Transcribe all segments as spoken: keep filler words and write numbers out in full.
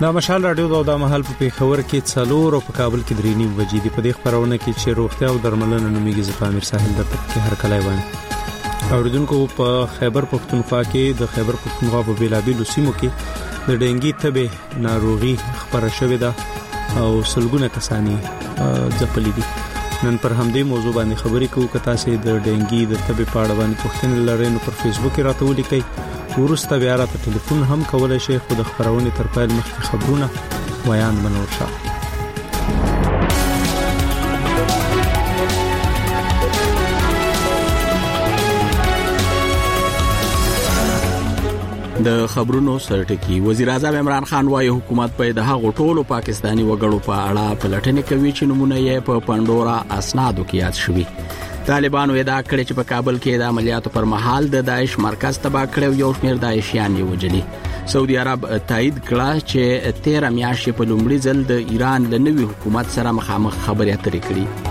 دا مشال رادیو د مهال په پیښور کې څلور او په کابل کې درې نیم بجې دی. په دې خبرونه کې چې روغتیا او درملنه نومیږي زفامیر ساحل د پکې هر کله وایي اوریدونکو په خیبر پختونخوا کې د خیبر پختونخوا په بیلابیلو سیمو کې د ډنګي تبه ناروغي خبره شوې ده او سلګونه کسانی ځپلي دي. نن پر همدې موضوع باندې خبرې کوو. که تاسو د ډنګي د تبه په اړه باندې پوښتنه لرئ نو پر فیسبوک کې راته ولیکئ. ورسته بیا راته ټلیفون هم کولای شئ. خو د خبرونې تر پیل مخکې خبرونه ویان بنور شه. د خبرونو سرټکی. وزیر اعظم عمران خان وايي حکومت په د هغو ټولو پاکستانی وګړو په اړه پلټنې کوي چې نمونه یې په پندورا اسنادو کې یاد شوي. طالبانو ادعا کړې چې په کابل کې د عملیاتو پر مهال د داعش مرکز تباه کړ او یو شمېر داعشیان یې وژلي. سعودي عرب تایید کړه چې تیرہ میاشتې په لومړي ځل د ایران له نوي حکومت سره مخامخ خبرې اترې کړې.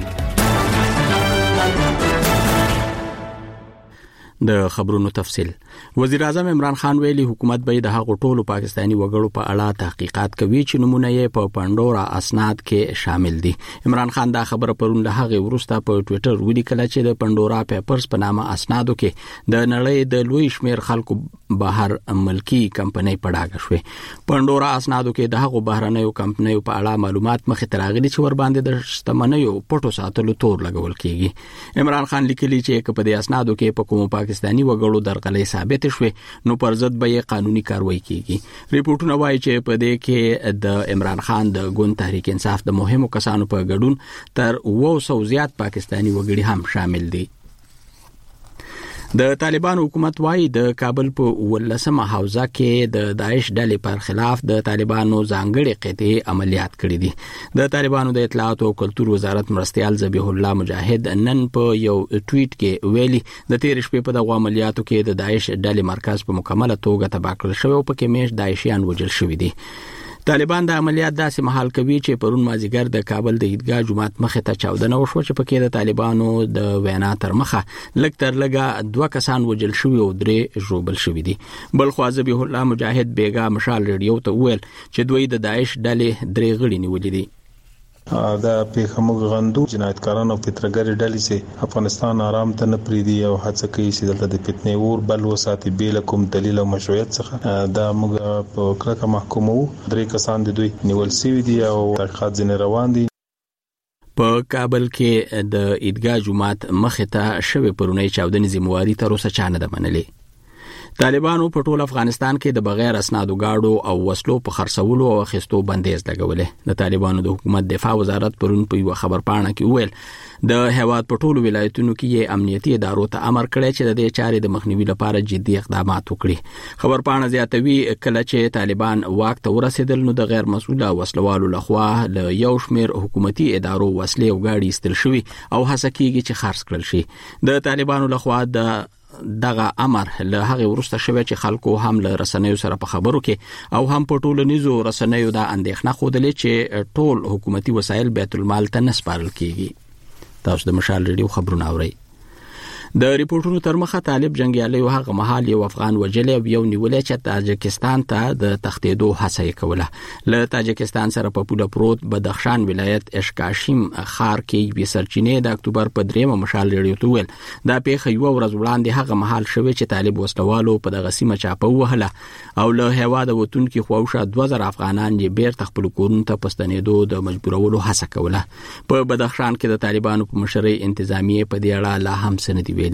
د خبرونو تفصیل. وزیر اعظم عمران خان ویلي حکومت به د هغو ټولو پاکستانی وګړو په اړه تحقیقات کوي چې نمونه یې په پندورا اسناد کې شامل دي. عمران خان دا خبره پرون له هغه وروسته په ټوئیټر ولیکله چې د پندورا پیپرز په نامه اسنادو کې د نړۍ د لوی شمیر خلکو بهر ملکی کمپنۍ په ډاګه شوې. پندورا اسنادو کې د هغو بهرنیو کمپنیو په اړه معلومات مخې ته راغلي چې ور باندې د شتمنیو پټو ساتلو تور لګول کیږي. عمران خان لیکلي چې په دې اسنادو کې په کوم پاکستانی وګړو درغلې ثابت شوې نو پر ضد به قانوني کاروایی کیږي. ریپورتونه وایي چې په دې کې د عمران خان د ګوند تحریک انصاف د مهمو کسانو په ګډون تر اوه سوه زیات پاکستانی وګړي هم شامل دي. د طالبان حکومت وايي د کابل په ولسمه حوزه کې د داعش ډلې پر خلاف د طالبانو ځانګړي قطعي عملیات کړي دي. د طالبانو د اطلاعات او کلتور وزارت مرستيال ذبیح الله مجاهد نن په یو ټویټ کې ویلي د تیر شپې په دغه عملیاتو کې د داعش ډلې مرکز په مکمله توګه تباه کړل شوی او پکې میش داعشیان وژل شوي دي. طالبان د عملیات داسې مهال کوي چې پرون مازیګر د کابل د عیدګاه جمعات مخې ته چاودنه وشوه چې پکې د طالبانو د وینا تر مخه لږ تر لږه دوه کسان وژل شوي او درې ژوبل شوي دي. بل خوا ذبیح الله مجاهد بیګا مشال ریډیو ته وویل چې دوی د داعش ډلې درې غړي نیولي دي. دا پیښه موږ غندو. جنایتکاران او فتنهګر ډلې سي افغانستان آرام ته نه پریدي او هڅه کوي چې دلته د فتنې اور بل وساتي بل کوم دلیل او مشروعیت څخه. دا موږ په کلکه محکومو. درې کسان د دوی نیول شوي دي او تحقیقات ځنې روان دي. په کابل کې د عیدګاه جمعات مخې ته شوی پرونی چاودنې ذمہواری تر اوسه چا نه ده منلې. طالبانو په ټول افغانستان کې د بغیر اسنادو گاډو او وسلو په خرڅولو او اخیستو بندیز لګولې. د طالبانو د حکومت دفاع وزارت پرون په یو خبر پاڼه کې ویل د هیواد په ټولو ولایتونو کې امنیتي ادارو ته امر کړی چې د دې چارې د مخنیوي لپاره جدي اقدامات وکړي. خبر پاڼه زیاتوي کله چې طالبان واک ته ورسېدل نو د غیر مسؤله وسلوالو لخوا له یو شمېر حکومتي ادارو وسلې او گاډي ایستل شوي او هڅه کیږي چې خرڅ کړل شي. د طالبانو لخوا د دغه امر له هغه ورسته شوی چې خلکو هم له رسنیو سره په خبرو کې او هم په ټولنیزو رسنیو دا اندېښنه خوده چې ټول حکومتي وسایل بیت المال ته نسپارل کیږي. تاسو د مشال ریډیو خبرونه اورئ. د ریپورتونو تر مخه طالب جنگیالي او هغه مهال یو افغان وجلی او یو نیولې چې تاجکستان ته د تښتېدو هڅه یې کوله. له تاجکستان سره په پوله پروت بدخشان ولایت اشکاشیم ښار کې یوې سرچینې د اکتوبر په دریمه مشال ریډیو ته ویل دا پیښه یوه ورځ وړاندې هغه مهال شوې چې طالب وسلوالو په دغه سیمه چاپه ووهله او له هېواده وتونکي خواوشا دوه زره افغانان یې بیرته خپلو کورونو ته په ستنېدو د مجبورولو هڅه کوله. په بدخشان کې د طالبانو په مشرۍ انتظامیې په دې اړه لا هم څه نه دي ویلي.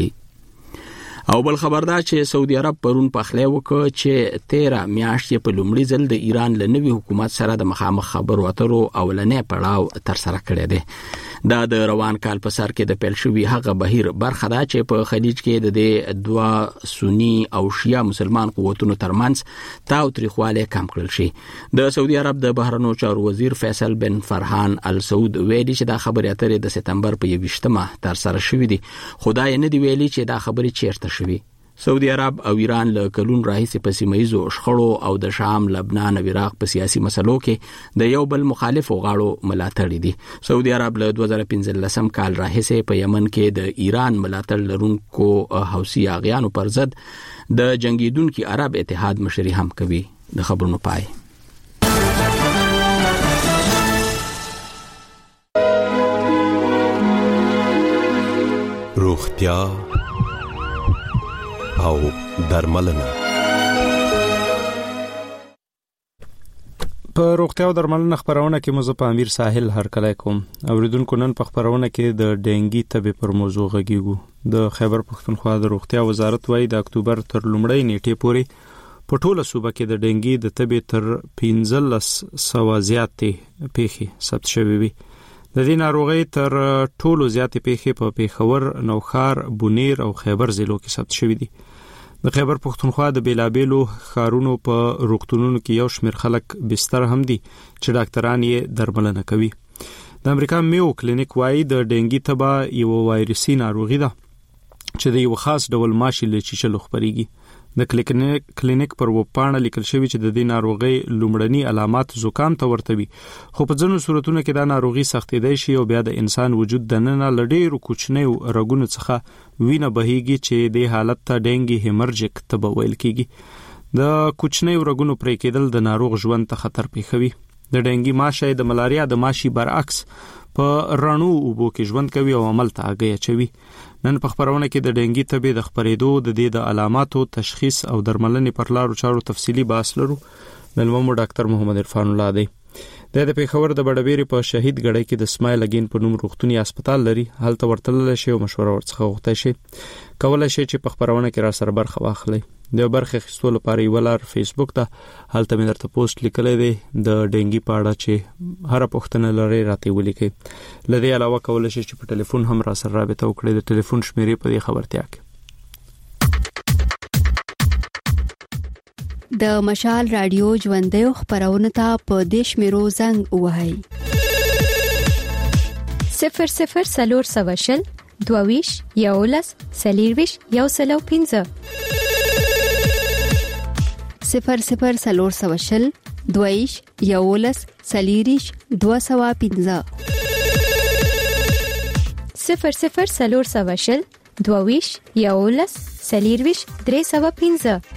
او بل خبردار چې سعودي عرب پرون پخلی وکړ چې تیرہ میاشتې په لومړي ځل د ایران له نوي حکومت سره د مخامخ خبرو اترو اولنې پړاو تر سره کړی دی. دا د روان کال په سر کې د پیل شوي هغه بهیر برخه ده چې په خلیج کې د دې دوه سنی او شیعه مسلمان قوتونو ترمنځ تاوتریخوالی کم کړل شي. د سعودي عرب د بهرنیو چارو وزیر فیصل بن فرحان ال سعود ویلي چې دا خبرې اترې د سپتمبر په یویشتمه تر سره شوې دي. خدای نه دی ویلي چې دا خبرې چیرته شوي. سعودي عرب او ایران له کلون راهیسې په سیمه ییزو شخړو او د شام، لبنان او عراق په سیاسي مسلو کې د یو بل مخالفو غاړو ملاتړ دي. سعودي عرب له دوه زره پنځلسم کال راهیسې په یمن کې د ایران ملاتړ لرونکو حوثي اغیانو پر ضد د جنگیدونکو عرب اتحاد مشري هم کوي. د خبرونو پای روغتیا او درملنه. په روغتیا او درملنه خبرونه کې مزه په امیر ساحل هرکلی کوم. اوریدونکو نن په خبرونه کې د ډینګي تبې پر موضوع غږیږو. د خیبر پښتونخوا د روغتیا وزارت وايي د اکتوبر تر لومړۍ نیټې پورې په ټوله صوبه کې د ډینګي د تبې تر پنځلس سوه زیاتې پیښې ثبت شوې وي. د دې ناروغۍ تر ټولو زیاتې پیښې په پیښور، نوښار، بونیر او خیبر ضلعو کې ثبت شوې دي. د خیبر پښتونخوا د بیلابیلو ښارونو په روغتونونو کې یو شمېر خلک بستر هم دي چې ډاکټران یې درملنه کوي. د امریکا میو کلینیک وايي د ډینګي تبه یو وایرسي ناروغي ده چې د یو خاص ډول ماشي له چیچلو خپريږي. د کلینیک کلینیک پر وپاڼه لیکل شوی چې د دې ناروغي لومړني علامات زکام ته ورته وي، خو په ځینو صورتونو کې دا ناروغي سختېدای شي او بیا د انسان وجود دننه لډېرو کوچنیو رګونو څخه وینه بهيږي چې د حالت ته ډینګي هیمرجیک تبه ویل کیږي. د کوچنیو رګونو پرې کېدل د ناروغ ژوند ته خطر پیښوي. د ډینګي ماشي د ملاریا د ماشي برعکس په رڼو اوبو کې ژوند کوي او عمل ته اگې اچوي. نن په خبرونه کې د ډینګي تبې د خپرېدو د دې د علاماتو تشخیص او درملنې پر لارو چارو تفصیلی بحث لرو. ملمو ډاکټر محمد عرفان الله دی. د پیښور د بډبېری په شهید ګړی کې د اسماعیل اگین په نوم روغتونی هسپتال لري. هلته ورتلل شي او مشوره ورڅخه غوښتل شي. کولای شي چې په خبرونه کې را سره برخه واخلي. د برخه اخیستلو لپاره یو لار فیسبوک ته هلته مې درته پوسټ لیکلې دی د ډینګي په اړه چې هر پوښتنه لري راته ولیکي. لدې علاوه کولای شي چې په ټلیفون هم را سره رابطه وکړي. د ټلیفون شمیرې په دې خبرتیا کې د مشال رادیو ژوندې خبرونه ته په دیش میرو زنګ وهاي صفر صفر سلور سواشل دوویش یولس سلیرویش یو سلو پینځه صفر صفر سلور سواشل دوویش یولس سلیریش دو سوا پینځه صفر صفر سلور سواشل دوویش یولس سلیرویش درې سوا پینځه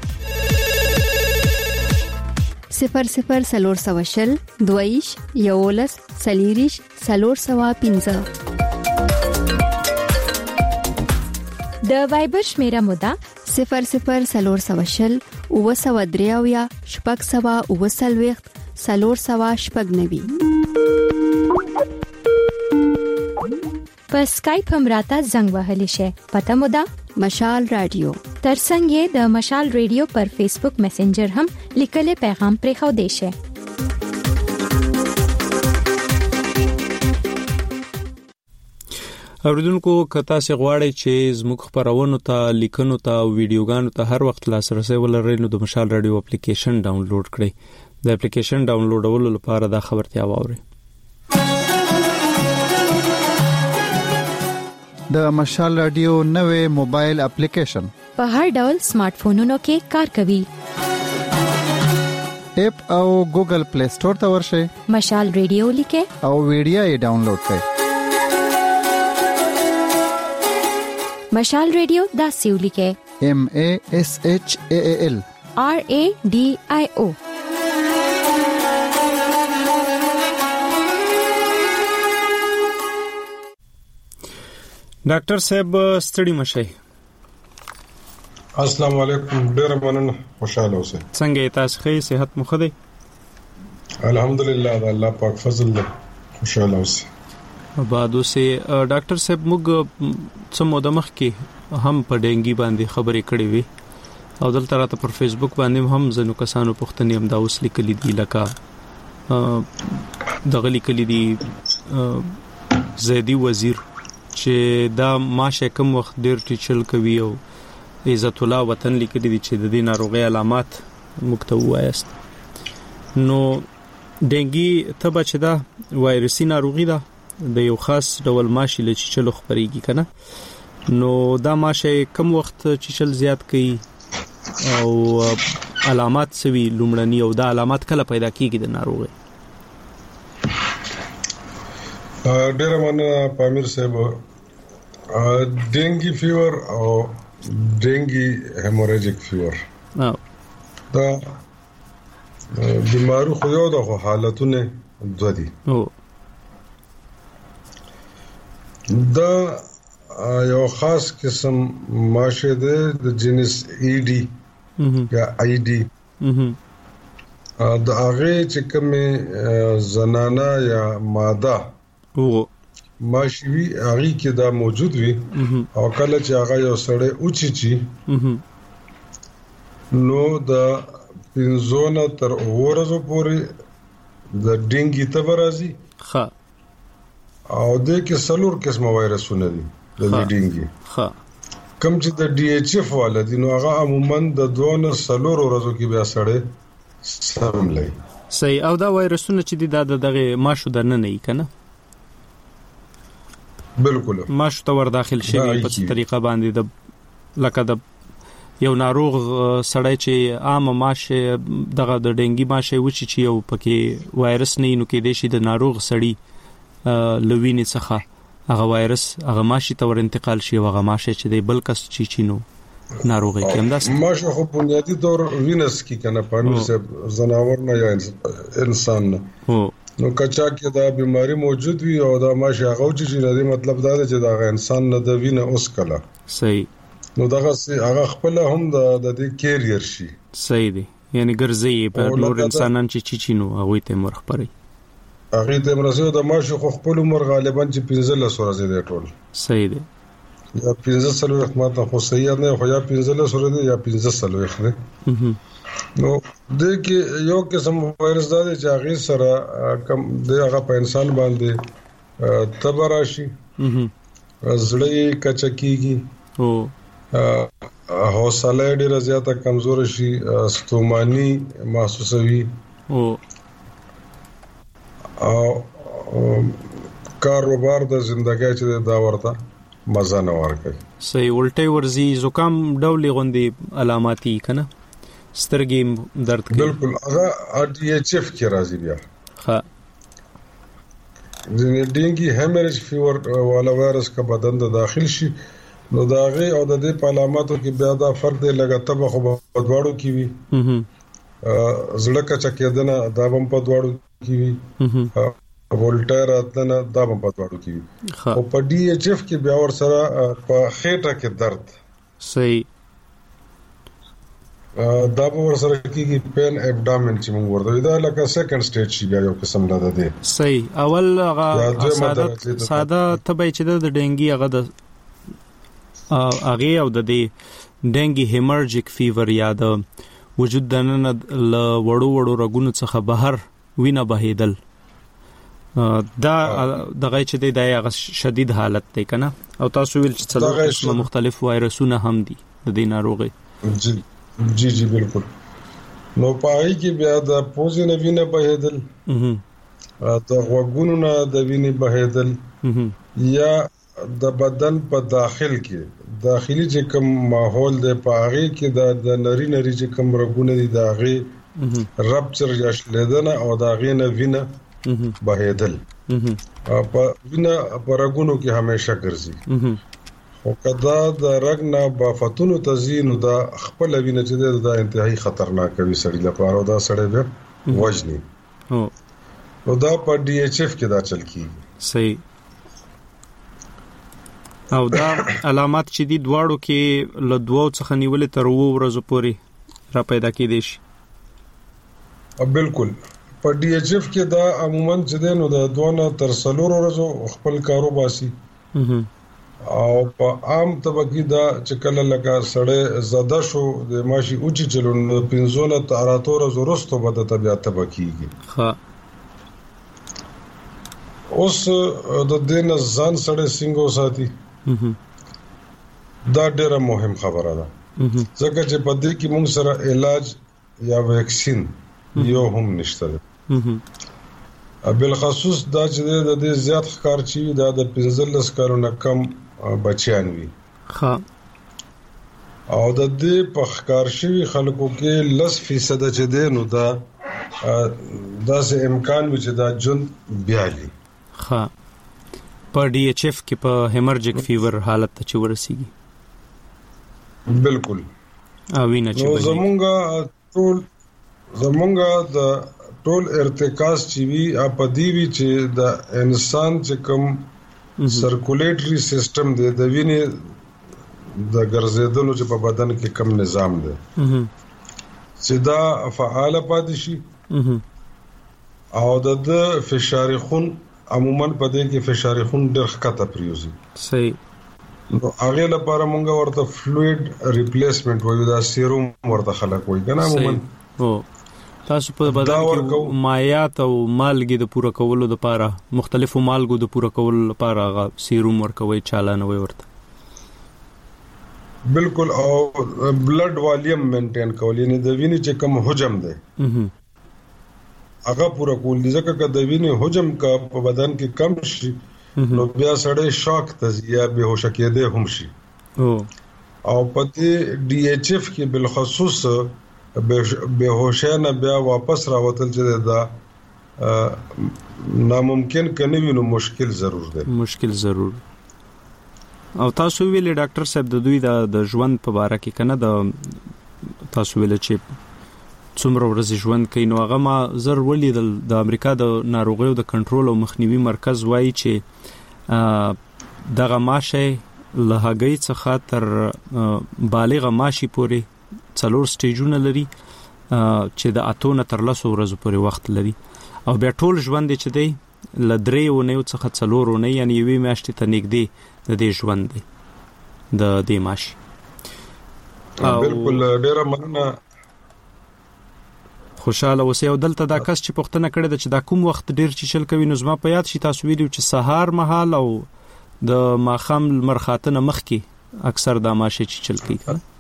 صفر صفر سلور سواشل دوویش یولس سلیریش سلور سوا پینځه. د وایبر شمیره مودا صفر صفر سلور سواشل او سوا دریاویا شپږ سوا او سلويخت سلور سوا شپږ نوي. په اسکایپ هم راته زنګ وهلی شي. پته مودا مشال رادیو. ترڅنګ یې د مشال رادیو پر فیسبوک میسنجر هم لیکلې پیغام پرې خو دی شي. اوریدونکو کتا سي غواړي چې زموږ خبرونو ته لیکنو ته او ویډیوګانو ته هر وخت لاسرسي ولرئ نو د مشال رادیو اپلیکیشن ډاونلوډ کړئ. د اپلیکیشن ډاونلوډولو لپاره دا خبرتیا واورئ. د مشال رادیو نوې موبایل اپلیکیشن په هر ډول سمارټ فونونو کې کار کوي. اپ او ګوګل پلی سٹور ته ورشئ. مشال رادیو لیکه او ویډیو یې ډاونلوډ کړئ. مشال رادیو دا سیو لیکه M A S H A A L R A D I O. ډاکټر صاحب ستړي مشئ. السلام علیکم. ډیر مننه. خوشاله اوسئ. څنګه تاسو ښه صحت مو ښه دی؟ الحمدلله د الله پاک فضل دی. خوشاله اوسئ. بعد اوسه ډاکټر صاحب موږ څه موده مخکې هم په ډینګي باندې خبرې کړې وي او دلته راته پر فیسبوک باندې هم ځنو کسانو پوښتنې هم دا اوس لیکلي دي لکه دغه لیکلي دي زیدی وزیر چې دا ماشه کوم وخت ډیر ټیچل کوي او عزت الله وطن لیکلي دي چې د دې ناروغي علامات مکتوب وایست. نو ډینګي تبه چې دا وایرسي ناروغي ده د یو خاص ډول ماشي له چیچلو خپريږي کنه. نو دا ماشه کم وخت چیچل زیات کوي او علامات سوي لومړني او دا علامات کله پیدا کیږي د ناروغي؟ ډیر مننه پامیر صاحب. ډینګي فیور او ډینګي هیموریجیک فیور او دا بیماری خو یو د حالتونه دوه دي. او دا یو خاص قسم ماشه ده د جنس ای ډي یا آی ډي د هغه چې کومه زنانه یا ماده او ماشوي هغه کې دا موجود وي او کله چې هغه یو سړی اوچی چی نو د پنځونه تر ورځو پورې د ډینګي تبرازي ښه او د کې سلور قسمه وایرسونه دي د ډینګي ښه کوم چې د ډي ایچ اف والا دي نو هغه عموما د دوه سلور ورځو کې بیا سړی سم لای صحیح. او دا وایرسونه چې دي د دغه ماشو د نه نه کنه بالکل ماشو ته ور داخل شي په څه طریقه باندې د لکه د یو ناروغ سړی چې عام ماشه دغه د ډنګي ماشه وچی چې یو پکې وایرس نه نو کې د شي د ناروغ سړی لوینې څخه هغه وایرس هغه ماشي ته ور انتقال شي هغه ماشه چې د بل کس چې چینو ناروغي کوم داس ماشه خو بنیادی طور وینس کی کنه پامیر سے زناور نه یا انسان نه نو کچا کې دا بیماری موجود وي او دا ماشه هغه چې نه دی مطلب دا دی چې دا انسان نه د وینه اوس کله صحیح نو دغه سي هغه خپل هم د د کیریئر شي صحیح دی یعنی ګرځي په نور انسانان چې چینو هغه ته مر خبري هغه ته مرزه د ماشه خو خپل عمر غالبا چې پنځلس ورځې دی ټول صحیح دی یا پنځه سلو احتمال خو صحیح نه خو یا پنځلس ورځې یا پنځه سلو احتمال نو د کې یو قسم وایرس دا چې هغه سره کم د هغه په انسان باندې تبراشي زړه کچکیږي او حوصله ډیره زیاته کمزور شي ستومانی محسوسوي او کاروبار د ژوندۍ چې دا ورته مزه نه ورکوي صحیح الټي ورزي زکام ډولې غوندي علاماتي کنه سترګې درد کوي بالکل هغه ډي ایچ اف کې راځي بیا ها د ډینګي هیمریج فیور والا وایرس کا بدن ته داخل شي نو داغه او د دې په علاماتو کې بیا دا فرق دی لګا تبه خو په دواړو کې وي زړه کا چکیدنه دا هم په دواړو کې وي ولټر اتنه دا هم په دواړو کې وي او په ډي ایچ اف کې بیا ور سره په خېټه کې درد صحیح دا به ور سره کېږي پین ابډامن چې موږ ورته دا لکه سیکنډ سټیج شي بیا یو قسم نه ده صحیح اول هغه ساده ساده تبې چې د ډنګي هغه د هغه او د ډنګي هیمرجیک فیور یا د وجود دننه ل وړو وړو رګونو څخه بهر وینه بهیدل دا دغه چې دی د هغه شدید حالت دی کنه او تاسو ویل چې څلور قسمه مختلف وایرسونه هم دي د دې ناروغي جی جی بالکل نو پای کې بیا د پوزې نه وینه بهیدل د غوګونو نه د وینې بهیدل یا د بدن په داخل کې داخلي چې کوم ماحول دی په هغه کې د نری نری چې کوم رګونه دي د هغه رپچر یا شلیدنه او د هغه نه وینه بهیدل په وینه په رګونو کې همیشه ګرځي او کدا د رګ نه بافتونو تزین دا خپل وینه چې دا انتهایی خطرناک وي سړی لپاره دا سړی به وجني هو او دا په ډي ایچ اف کې دا چل کیږي صحیح او دا علامات چې دي دواړو کې له دوو څخه نیولې تر وو ورځې پورې را پیدا کېدي شي بالکل په ډي ایچ اف کې دا عموما چې نو د دوه تر څلور ورځې خپل کارو باسي او په عام طبقه دا چې کله لکه سړی زده شو د ماشي اوچی چلون پنځونه تر اتوره زورستو بده طبيعت طبقيږي ها اوس د دین ځان سړی څنګه ساتي دا ډیره مهم خبره ده ځکه چې په دې کې موږ سره علاج یا ویکسین یو هم نشته ده بل خصوص دا چې د دې زیات ښکار چی دا د پنځلس کارونه کم بچیان وي ها او د دې په ښکار شوی خلکو کې لس فیصد چې دی نو دا دا سه امکان وي چې دا جون بیالي ها په ډي ایچ اف کې په هیمرجیک فیور حالت ته چې ورسیږي بالکل او وینه چې زمونږه ټول زمونږه د ټول ارتکاز چې وی اپدی وی چې د انسان چې کوم سرکولیټری سیستم دی د وینې د ګرځېدلو چې په بدن کې کم نظام دی چې دا فعال پاتې شي او د فشار خون عموما په دې کې فشار خون ډېر ښکته پریوزي. صحیح. نو هغه لپاره مونږ ورته فلوید ریپلیسمنٹ وایو، دا سیروم ورته خلک وایي کنه. عموما او تاسو په بدن کې مایعات او مالګې د پوره کولو لپاره مختلفو مالګو د پوره کولو لپاره غا سیروم ورکوي، چالانه وي ورته. بالکل. او بلډ والیم مینټین کول، یعنی د وینې چې کوم حجم دی هغه پوره کول دي، ځکه چې د وینې حجم کا په بدن کې کم شي نو بیا سړی شاک ته یا بهوش کېده هم شي. او په دې ډي ایچ اف کې بالخصوص بهوشانه بیا واپس راوتل چې دا ناممکن کني وي، نو مشکل ضرور دی. مشکل ضرور. او تاسو ویلې ډاکټر صاحب د دوی د ژوند په اړه کې کنه د تاسو ویل چې څومره ورځې ژوند کوي، نو هغه ما زر ولیدل د امریکا د ناروغیو د کنټرول او مخنیوي مرکز وایي چې دغه ماشه له هګۍ څخه تر بالغ ماشي پورې څلور سټیجونه لري چې د اتونه تر لسو ورځو پورې وخت لري، او بیا ټول ژوند چې دی له درې اونیو څخه څلور اونۍ، یعنی یوې میاشتې ته نږدې د دې ژوند دی د دې ماشي. بالکل. ډېره مننه. خوشاله اوسئ. او دلته دا کس چې پوښتنه کړې ده چې دا کوم وخت ډېر چیچل کوي، نو زما په یاد شي تاسو ویلو چې سهار مهال او د ماښام لمر خاطنه مخکې اکثر دا ماشي چیچل کوي.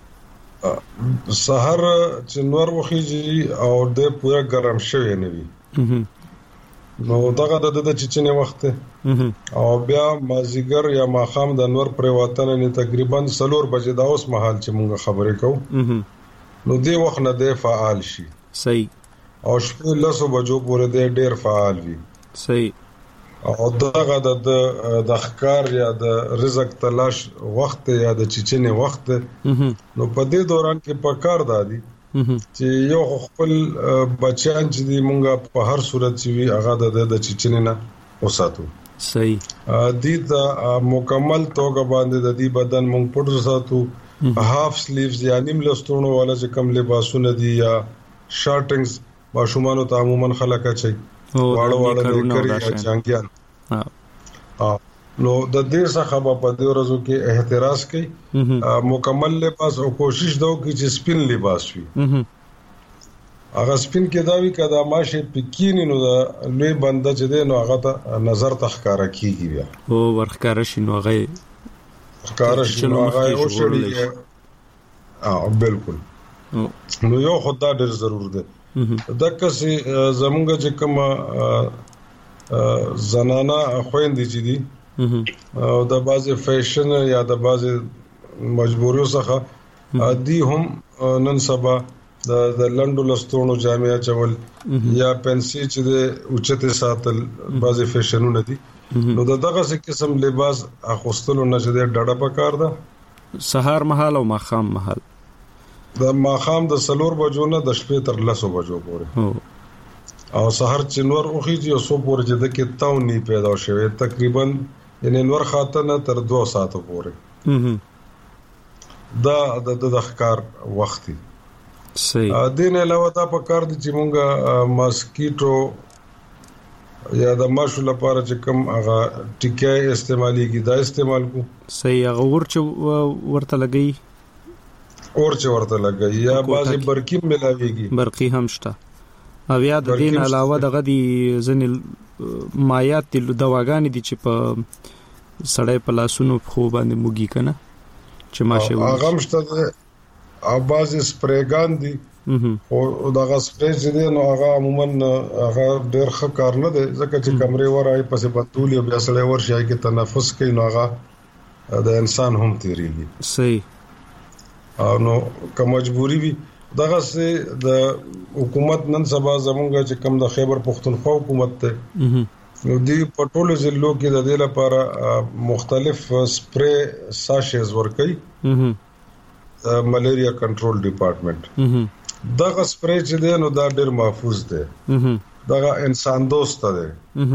سهار چې نور وخیږي او د پوره ګرم شوی نه وي نو دغه د د چچنه وخت او بیا مازیګر یا ماخام د انور پر وطن نه تقریبا سلور بجې دا اوس مهال چې مونږ خبرې کوو نو دی وخت نه دی فعال شي. صحیح. او شپه لسو بجو پورې دی ډیر فعال وي. صحیح. او دغه د د ښکار یا د رزق تلاش وخت یا د چچنه وخت نو په دې دوران کې پکار دادي چې یو خپل بچیان چې دی مونږه په هر صورت چې وي هغه د د چچنه نه وساتو. صحیح. دې ته مکمل توګه باندې د دې بدن مونږ پټ وساتو. هاف سلیوز یا نیم لستونو والا چې کم لباسونه دي یا شارټنګز ماشومان ته عموما خلک اچي واړه واړه لري جنگيان. ها نو د دې څخه په دې ورځو کې احتراز کوي مکمل لباس او کوشش دا وکړي چې سپین لباس وي. هغه سپین کې دا وی کدا ماشه پکینی نو دا لوی بنده چې دی نو هغه ته نظر تخکارا کیږي بیا او ورخکار شي نو هغه ورخکار شي نو هغه او شړي. اه بالکل. نو یو خدای ډېر ضرور دی دغه سي زمونږ چې کوم زنانه خويندې چې دي او د بازي فیشن یا د بازي مجبوریو څخه دي هم نن سبا د لندو لستونو جامعه چول یا پنسي چې د اوچته ساتل بازي فیشنونه دي نو دغه څه قسم لباس اخوستلو نه چې ډډه پکار ده. سحر محل او ماخام محل د ماخام د سلور بجو نه د شپې تر لسو بجو پورې او سحر چې نور اوخیږي او سو پورې چې د کې تاو نی پیدا شوی تقریبا یعنی نور خاطنه تر دو ساعتو پورې دا د د ښکار وخت دی. صحیح. دین علاوه دا په کار دي چې مونږه ماسکیټو یا د ماشو لپاره چې کوم هغه ټیکای استعمالي کی دا استعمال کو. صحیح. هغه ورچ ورته لګي ورچ ورته لګي یا بازي برقی ملاويږي. برقی هم شته. او یا د دین علاوه دغه دي ځنې مایات د دواګانې دي چې په سړی په لاسونو خو باندې موږي کنه چې ماشه وي هغه مشته او بازي سپریګان دي او دغه سپری چې دي نو هغه عموما هغه ډېر ښه کار نه دی ځکه چې کمرې ورای پسې بتول یا بیا سړی ورشي کې تنفس کوي نو هغه د انسان هم تیریږي. صحیح. او نو که مجبوری وي دغه سه د حکومت نن سبا زمونږه چې کم د خیبر پختونخوا حکومت ته نو دی په ټولو ضلعو کې د دې لپاره مختلف سپری ساشز ورکړي ملیریا کنټرول ډپارټمنټ. دغه سپری چې دی نو دا ډېر محفوظ دی دغه انسان دوست دی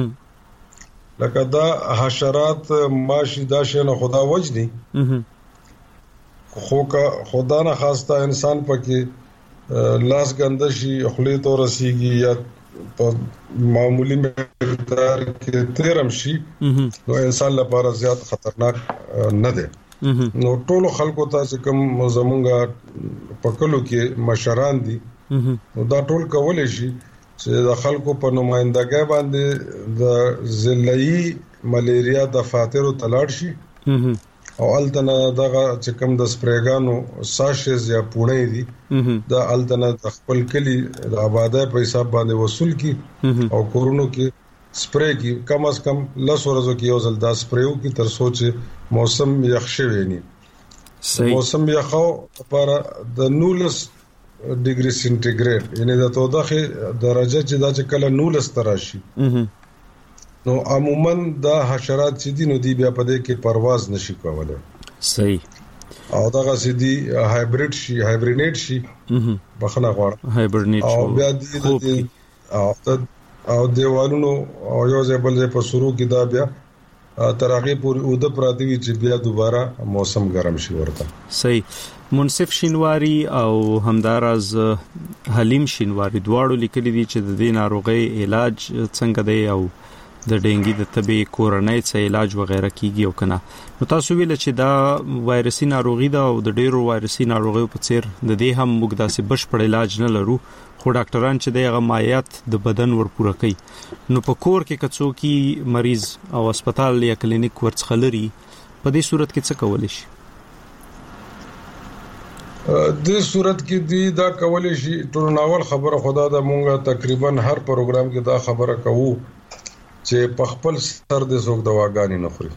لکه دا حشرات ماشي دا شنه خدا وجني خو کا خدا نه خواسته انسان پکې لاس ګندشي خپل تو رسیږي یا په معمولی مقدار کې تیرم شي نو انسان لپاره زیات خطرناک نه دی. نو ټول خلکو ته چې کوم زمونږه پکلو کې مشران دي نو دا ټول کولای شي چې د خلکو په نمائندګۍ باندې د ضلعي ملیریا د فاترو تلاړ شي او التنه دغه چې کوم د سپریګانو ساشز یا پونه دي دا التنه د خپل کلی د آبادای په حساب باندې وصول کی او کورونو کې سپری کی کم از کم لس ورځو کې یو ځل دا سپریو کی تر سوچ موسم یخ شوی ني. موسم یخو لپاره د نولس ډیګري سنټیګریډ یعنی د توده درجه چې دا چې کله نولس تراشي نو عموما دا حشرات چې دي نو دی بیا په دې کې پرواز نشي کولای. صحیح. او دا غسي دي هایبریډ شي هایبرینیټ شي بخنه غواړه هایبرینیټ او بیا دي او او دیوالونو او یو ځبل ځې په شروع کې دا بیا ترغه پورې او د پراتوي چې بیا دوباره موسم ګرم شي ورته. صحیح. منصف شینواری او همدارز حلیم شینواری دواړو لیکلي دي چې د دې ناروغي علاج څنګه دی او د ډینګي د طبي کورونای څخه علاج وغیرہ کیږي او کنه. نو تاسو ویل چې دا وایرسي ناروغي ده او د ډیرو وایرسي ناروغیو په څیر د دې هم موږ داسې بشپړ علاج نه لرو خو ډاکټران چې دغه مایات د بدن ورپوره کوي. نو په کور کې کڅوکي مریض او هسپتال یا کلینیک ورڅخه لري په دې صورت کې څه کول شي؟ د صورت کې دی دا کول شي ټول ناول خبره خدا د مونږه تقریبا هر پروګرام کې دا خبره کوو چې په خپل سر د زوګ دواګانی نه خوري.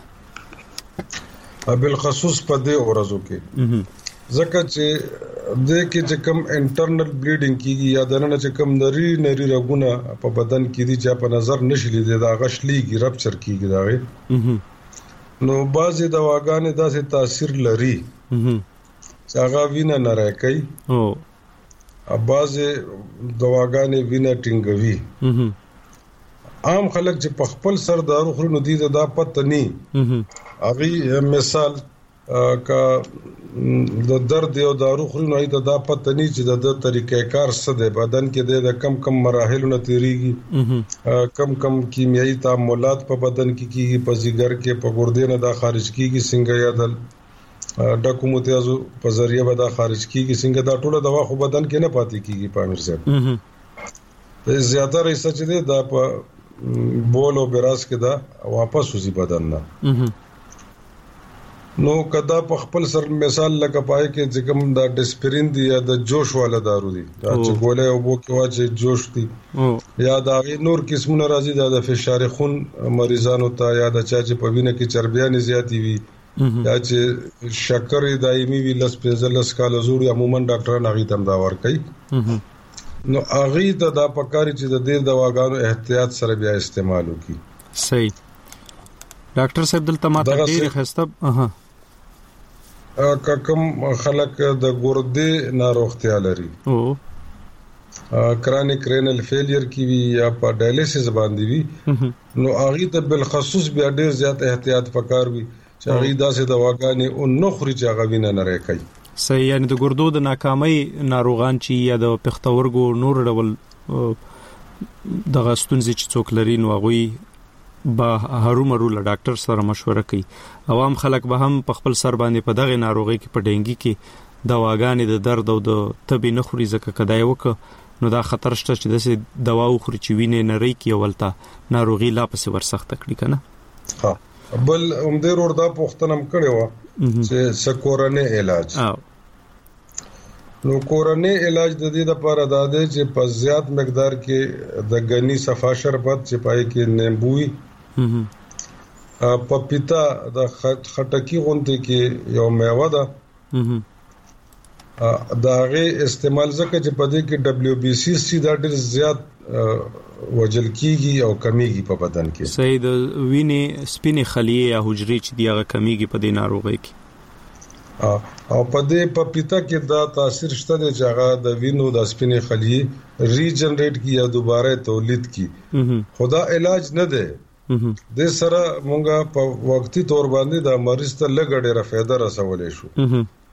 ها بل خصوص په دې ورځو کې ځکه چې د کې چې کوم انټرنل بلیډینګ کیږي یا دنه چې کوم نری نری رګونه په بدن کې دي چې په نظر نشي لیدل دا غشليږي رپچر کیږي دا نو بعضي دواګانی داسې تاثیر لري چې هغه وینه نه راکړي او بعضي دواګانی وینه ټینګوي. عام خلک چې په خپل سر دارو خوري نو دي دا پته نه اغي مثال کا د درد یو دارو خوري نو دا پته نه چې د طریقې کار څه دی بدن کې د کم کم مراحل نه تیریږي کم کم کیمیاوي تعاملات په بدن کې کیږي په ځګر کې په ګردې نه دا خارج کیږي څنګه یادل ډاکو متیازو په ذریعہ به دا خارج کیږي څنګه دا ټوله دوا خو بدن کې نه پاتې کیږي پامیر صاحب زیاته ریسرچ دی دا په بول او براس کې دا واپس وزي بدن نه نو کدا په خپل سر مثال لکه پای کې چې کوم دا ډسپرین دی یا د جوش والا دارو دی دا چې ګولې او بو کې واچې جوش دی یا دا غي نور قسمونه راځي دا د فشار خون مریضانو ته یا د چا چې په وینه کې چربیان زیاتی وي یا چې شکر دایمي وی لس پنځلس کال زوړ عموما ډاکټران هغه تم دا ور کوي نو اغه ته دا پکاري چې د دې دواګانو احتیاط سره بیا استعمال وکړي. صحیح. ډاکټر صاحب دلته ماته ډیر خسته اها ا کوم خلک د ګردې ناروغتیا لري او کرونیک رینل فیلیر کی وی یا په ډایلیسس باندې وی نو اغه ته بل خصوص بیا ډیر زیات احتیاط پکار وي چې اغه داسې دواګانې او نخري چې اغه وینه نه راکړي. صحیح. یعنی د ګردو د ناکامۍ ناروغان چې یا د پښتورګو نور ډول د غستونځي چې څوک لري نو هغه به هرومرو له ډاکټر سره مشوره کوي. عوام خلک به هم په خپل سر باندې په دغه ناروغي کې په ډینګي کې دواګانې د درد او د تبي نه خوري ځکه کدای وک نو دا خطر شته چې د دوا خوري چې وینې نه ری کې ولته ناروغي لا پسې ورسخت کړي کنه. ها بل هم ډیر وردا پوښتنه هم کړې و چې سکورنه علاج نو کورنۍ علاج د دې لپاره دا دی چې په زیات مقدار کې د غنی صفا شربت چې پای کې نیمبوي پپیتا د خټکی غونډه کې یو میوه ده دا غي استعمال زکه چې په دې کې دبليو بي سي سي دا ډېر زیات وجل کیږي او کمیږي په بدن کې. صحیح. د وینې سپینې خلیې یا حجرې چې دی هغه کمیږي په دې ناروغۍ کې او په دې پپیتا کې دا تاثیر شته چې هغه د وینو د سپینې خلیې ریجنریټ کی یا دوباره تولید کی خدا علاج نه ده د سره مونږه په وقتی تور باندې د مریض ته لګړې را فایده رسولې شو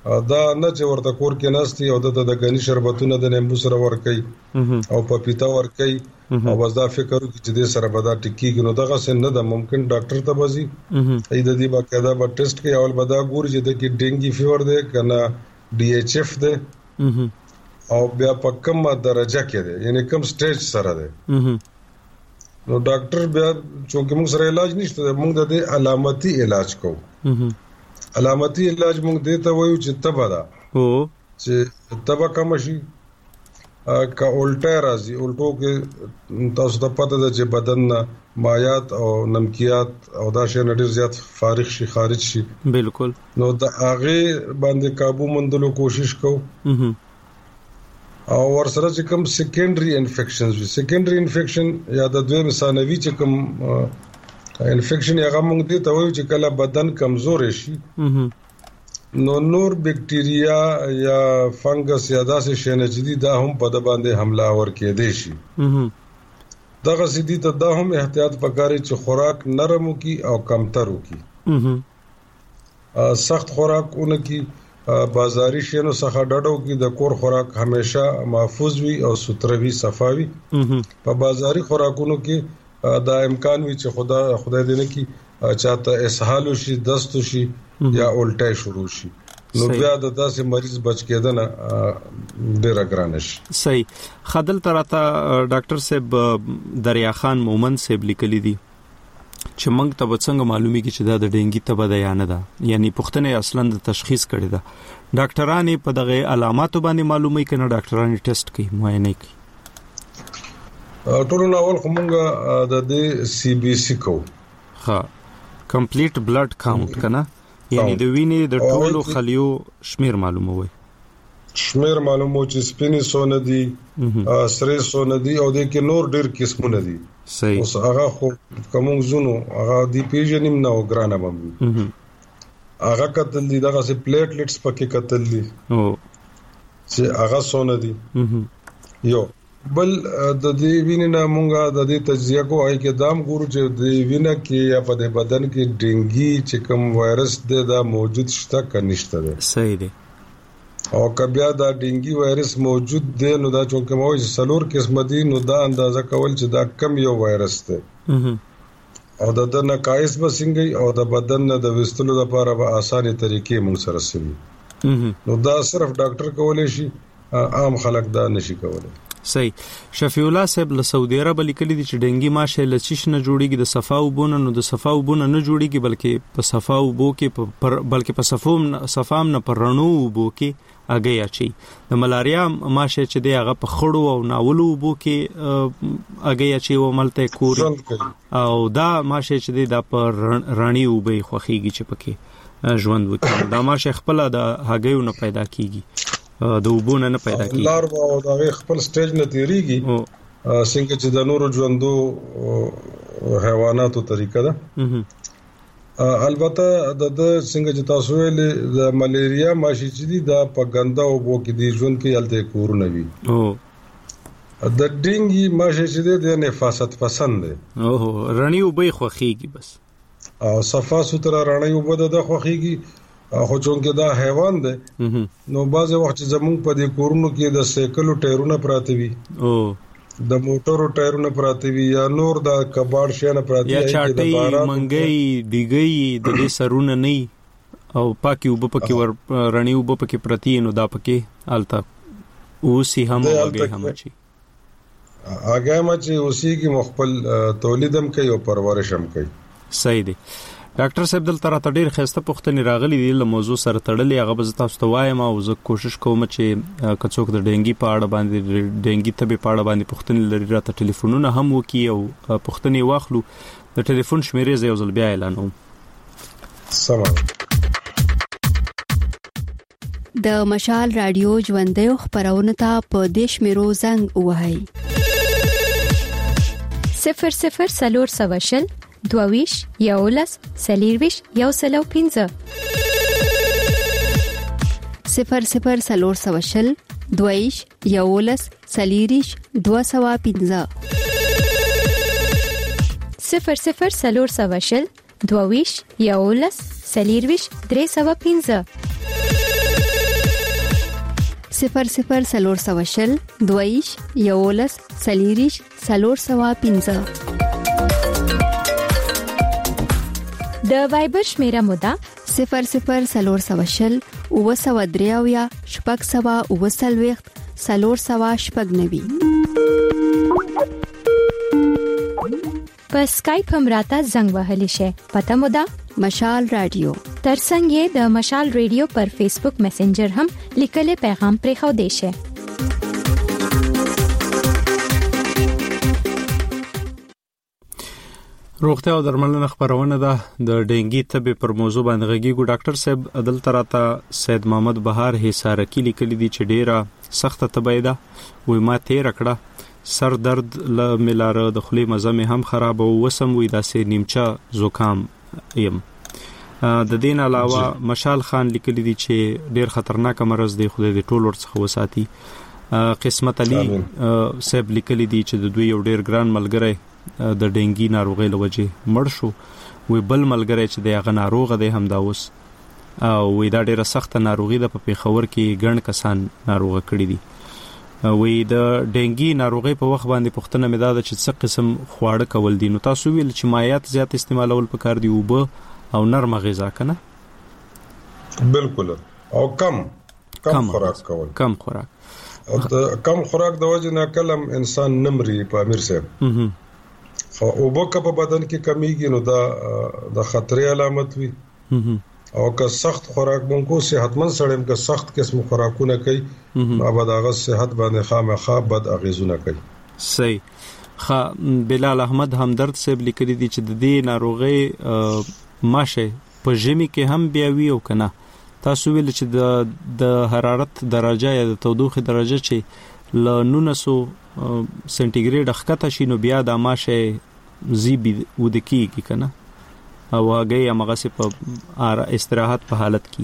دا نه چې ورته کور کې ناشتي او د غني شربتونه د نیمبو سره ور کوي او پپیتا ور کوي او بس دا فکر وکړي چې د سره به دا ټکی نو دغه څه نه ده ممکن ډاکټر ته بزي ای د دې باقاعده به ټیسټ کوي او به دا ګوري چې د کې ډینګي فیور ده کنه ډي ایچ اف ده او بیا په کومه درجه کې ده یعنی کوم سټیج سره ده نو ډاکټر بیا چې موږ سره علاج نشته موږ د دې علامتي علاج کوو علامتي علاج موږ دته وایو چې تبه ده او چې تبه کوم شي کا الټا راځي الټو کې تاسو ته پته ده چې بدن مایات او نمکیات او دا شی نډیر زیات فارغ شي خارج شي بالکل نو د هغه باندې قابو مندلو کوشش کوو او ورسره چې کوم سیکنډري انفیکشنز وي سیکنډري انفیکشن یا د دویم ثانوي چې کوم انفیکشن هغه موږ دې ته وایو چې کله بدن کمزور شي نو نور بکټیریا یا فنګس یا داسې شي نه چې دا هم په د باندې حمله ور کېدې شي دغه سدي ته دا هم احتیاط پکاري چې خوراک نرم وکي او کمتر وکي سخت خوراکونه کی بازاري شینو څخه ډډو کې د کور خوراک همیشه محفوظ وي او ستروي صفاوي په بازاري خوراکونو کې دا امکان وي چې خدا خدای دې نه کی چاته اسهال شي دست شي یا الټا شروع شي نو بیا د تاسو مریض بچ کېدنه ډیر ګران شي صحیح خدل تراته ډاکټر صاحب دریا خان مومن صاحب لیکلي دي چې موږ ته څنګه معلومي کی چې دا د ډینګي تبه ده یا نه ده یعنی پښتنه اصلا د تشخیص کړي ده ډاکټرانو په دغه علاماتو باندې معلومي کنه ډاکټرانو ټیسټ کوي معاینه کوي ټول نو اول کومه د دې سی بي سي کو ها کمپلیټ بلډ کاونټ کنه یعنی د وینې د ټولو خلیو شمیر معلوموي شمیر معلومو چې سپینې سونه دي سرې سونه دي او د کې نور ډیر قسمونه دي صحیح اوس هغه خو کوم زونو هغه دی پیژنیم نه او ګرانه بموي هغه کتل دي دغه سي پلیټلیټس پکې کتل دي او چې هغه سونه دي یو بل د دې وینې مونږه د دې تجزیه کوه کې دام ګورو چې د وینې کې یا په بدن کې ډینګي چې کوم وایرس دی دا موجود شته که نشته دی صحیح دی او کبیا دا ډینګي وایرس موجود دی نو دا چې کوم وایي سلور قسم دي نو دا اندازه کول چې دا کم یو وایرس دی او د دنه کایس بسنګي او د بدن نه د وستلو لپاره به اسانه طریقې موږ سره سمي نو دا صرف ډاکټر کولای شي عام خلک دا نشي کولای صحیح شفیع الله صاحب له سعودي عرب لیکلي دي چې ډنګي ماشه لچیش نه جوړیږي د صفا وبونه نو د صفا وبونه نه جوړیږي بلکې په صفا وبو کې پر بلکې په صفوم صفام نه پر رڼو وبو کې اگې اچي د ملاریا ماشه چې دی هغه په خړو او ناولو وبو کې اگې اچي و ملته کور او دا ماشه چې دی د پر رانی وبې خوخيږي چې پکې ژوند وکړي دا ماشه خپل د هغې نه پیدا کیږي د وبونه نه پیدا کیږي لار او دا خپل سټیج نه تیریږي څنګه چې د نورو ژوندو حیواناتو طریقه ده البته د څنګه چې تاسو ویل د ملیریا ماشي چې دي دا په ګنده او بو کې دي ژوند کې یلته کور نه وي او د ډینګي ماشي چې دي د نفاست پسند دي اوه رڼی وبې خوخيږي بس او صفا ستره رڼی وبد د خوخيږي خو چونکه دا حیوان دی نو بعض وخت زمون په دې کورونو کې د سایکلو ټایرونه پراته وي او د موټرو ټایرونه پراته وي یا نور د کباړ شینه پراته وي یا چاټي منګي دیګي د دې سرونه نه او پاکي وب پکې ور رڼی وب پکې پرتی نو دا پکې التا اوسي هم وګي هم چی هغه ما چې اوسي کې مخبل تولیدم کوي او پرورش هم کوي صحیح دی ډاکټر صاحب دلته راته ډېر ښایسته پوښتنې راغلي دي له موضوع سره تړلې هغه به تاسو ته وایم او زه کوشش کوم چې که څوک د ډینګي په اړه باندې ډینګي تبې په اړه باندې پوښتنې لري راته ټلیفونونه هم وکړي او پوښتنې واخلو د ټلیفون شمیرې زه یو ځل بیا اعلانوم سلام د مشال رادیو ژوندۍ خبرونه ته په دیش میرو زنګ وهاي صفر صفر سلور سواشل دوویش یولس سلیرویش یو سلو پینځه صفر صفر سلور سواشل دوویش یولس سلیریش دو سوا پینځه صفر صفر سلور سواشل دوویش یولس سلیرویش درې سوا پینځه صفر صفر سلور سوشل دویش یولس سلیریش سلور سوا پنځه د وایبر شمیره مودا صفر صفر سلور سوشل او سو دریاویا شپږ سوا او سلويخت سلور سوا شپږ نوي. په اسکایپ هم راته زنګ وهلی شي. پته مودا مشال رادیو. ترڅنګ یې د مشال رادیو پر فیسبوک میسنجر هم لیکل پیغام پرې خو دی شي. روغتیا او درملنه خبرونه ده د ډینګي تبه پر موضوع باندې غږیږو. ډاکټر صاحب عدل تراته سید محمد بهار حسارکی لیکلي دي چې ډیره سخته تبه ده وې ما تیر کړه سر درد ل ملاره د خلی مزه هم خراب او وسم وې داسې نیمچه زکام یم. د دین علاوه مشال خان لیکلي دي چې ډیر خطرناک مرض دی خو د ټول ورڅخه وساتي. قسمت علي صاحب لیکلي دي چې د دوی یو ډیر ګران ملګری د ډینګي ناروغي لوجه مړ شو وی بل ملګری چې د هغه ناروغه دی هم دا اوس او وی دا ډیره سخت ناروغي ده په پیښور کې ګڼ کسان ناروغه کړي دي. وی د ډینګي ناروغي په وخت باندې پښتنه مداد چې څه قسم خواړه کول دي نو تاسو ویل چې مایعات زیات استعمالول پکار دي او به او نرمه غذا کنه بالکل او کم کم خوراک کول کم خوراک او کم خوراک د وجه نه کلم انسان نمرې په امیر صاحب او بوکه په بدن کې کمیږي نو دا د خطرې علامت وي او که سخت خوراک مونږ صحتمند سړیم که سخت قسم خوراکونه کوي ما به دغه صحت باندې خامخا بد اغیزونه کوي. صحیح. خا بلال احمد همدرد صاحب لیکلي دي چې د دې ناروغي ماشه په ژمي کې هم بیاوي او کنه تاسو ویل چې د د حرارت درجه یا د تودوخه درجه چې ل نونسو سنټیګریډ ښکته شي نو بیا د ماشه زیبي ودکی کی کنه او هغه هغه سه په استراحت په حالت کې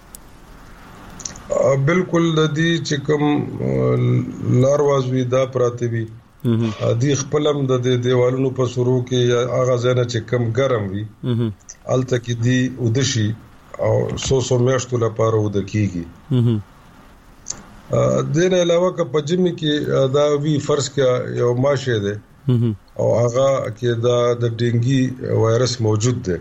بالکل د دې چې کوم لارواز وی دا پراته وی ادي خپلم د دیوالونو په سرو کې یا هغه ځنه چې کم ګرم وي الته کې دی ودشي او سو سو میاشتو لپاره ودکیږي. دین علاوه که په جمی کې دا وی فرض کې یو ماشه ده او هغه کې دا د ډینګي وایرس موجود ده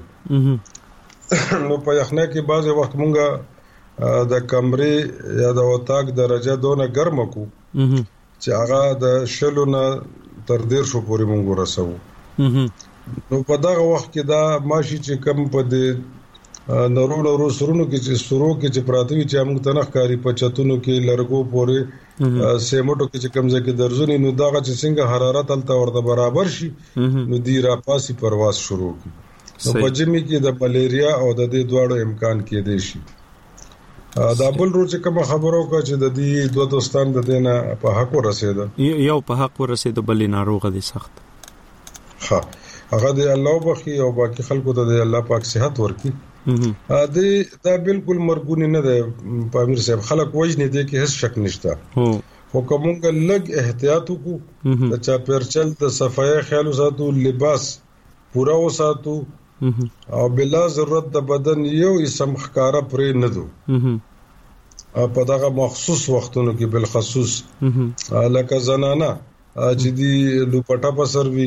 نو په یخنه کې بعض وخت مونږه د کمرې یا د وتاک درجه دونه ګرم کو چې هغه د شلو نه تر ډیر شو پورې مونږ ورسو نو په دغه وخت کې دا ماشي چې کم په دې نورو نورو سرونو کې چې سرو کې چې پراتوي چې موږ تنخ کاری په چتونو کې لرګو پورې سیمټو کې چې کمزې کې درځونی نو داغه چې څنګه حرارت تلته ورته برابر شي نو دی را پاسي پرواز شروع کی نو په جمی کې د ملیریا او د دې دواړو امکان کې دی شي. دا بل روز کوم خبرو کا چې د دې دوه دوستان د دینه په حق ورسېده یو په حق ورسېده بل ناروغه دي سخت ها هغه د الله بخي او باقي خلکو ته د الله پاک صحت ورکي. ا دې دا بالکل مرګونی نه ده په امیر صاحب خلک وجنه دي کې هیڅ شک نشته خو کومګ لګ احتیاط وکړو د چا پرچل د صفای خیال ساتو لباس پورا وساتو او بلا ضرورت د بدن یو اسم خکاره پرې نه دو په دغه مخصوص وختونو کې بل خصوص لکه زنانه چې دی لوپټا په سروي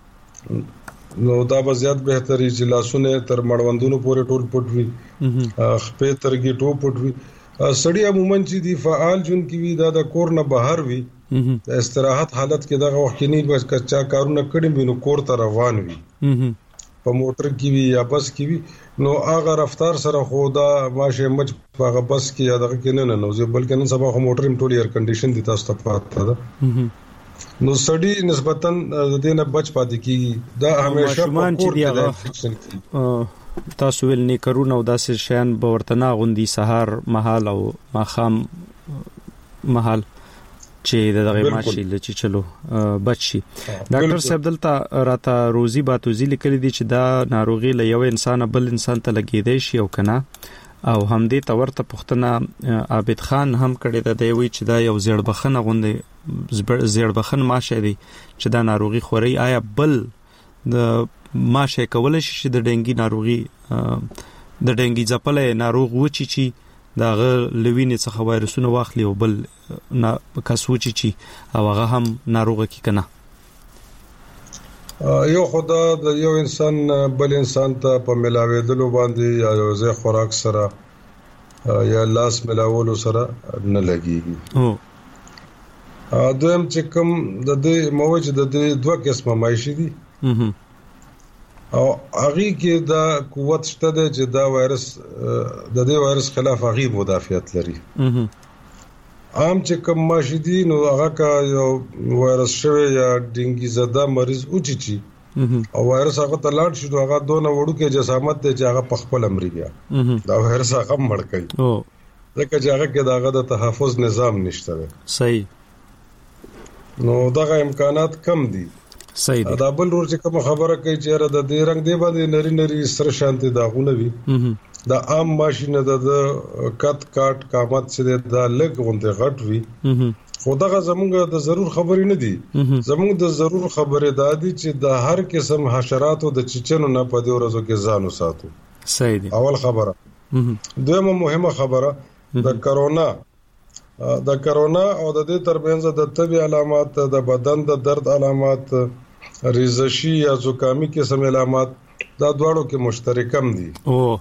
نو دا به زیات بهتري چې لاسونه تر مړوندونو پورې ټول پټوي خپې ترګي ټو پټوي سړی عموما چې دی فعال جون کې وی دا د کور نه بهر وي د استراحت حالت کې دغه وخت نه بس کچا کارونه کړي بینو کور ته روان وي په موټر کې وی یا بس کې وی نو هغه رفتار سره خدا ماشه مچ هغه بس کې یا دغه کې نه نه نو بلکې نن سبا خو موټر هم ټول ایر کنډیشن دي تاسو ته پاتہ ده نو سړی نسبتاً د دینه بچ پاتې کیږي دا همیشه په کور کې د انفیکشن کی تاسو ول نه کرونه او داسې شیان به ورته نه غوندي سهار مهال او ماخام مهال چې دغه ماشي لچې چلو بچي. ډاکټر صاحب دلته راته روزي باتوزي لیکلي دي چې دا ناروغي له یو انسان بل انسان ته لګیدای شي او کنه او هم دې تورته پښتنه عابد خان هم کړی دا دی وی چې دا یو زیړبخنه غوندي زیړبخن ماشه دی چې دا ناروغي خوري آیا بل د ماشه کول شي چې د ډنګي ناروغي د ډنګي ځپلې ناروغ و چی چی داغه لوینې څخه وایرسونه واخلي او بل نه کسوچی چی او هغه هم ناروغه کی کنه. یو خدا د یو انسان بل انسان ته په ملاوېدلو باندې یا یو ځای خوراک سره یا لاس ملاولو سره نه لګيږي. او دویم چې کوم د دې موج د دې دوه قسمه مایشي دي او هغه کې دا قوت شته چې دا وایرس د دې وایرس خلاف هغه مدافعت لري. عام چې کوم ماشي دي نو هغه کا یو وایرس شوی یا ډینګي زده مریض اوچی او وایرس هغه ته لاړ شي نو هغه دونه وړو کې جسامت دی چې هغه په خپل امر بیا دا وایرس هغه مړ کوي. او ځکه چې هغه کې داغه د تحفظ نظام نشته. صحیح. نو دغه امکانات کم دي. صحیح دی. دا بل ور چې کوم خبره کوي چې را د دې رنگ دی باندې نری نری سره شانتي داغونه وي دا عام ماشینه د کټ کټ قامت چې دا لګ غونډه غټ وي خو دا زمونږ د ضرور خبرې نه دي. زمونږ د ضرور خبرې دا دي چې د هر قسم حشراتو د چچنو نه په دې ورځو کې ځان وساتو. صحیح دی. اول خبره. دویمه مهمه خبره د کرونا د کرونا او د دې ترمنځ د طبي علامات د بدن د درد علامات ریزشي یا زکامي قسم علامات دا دواړو کې مشترکم دي. او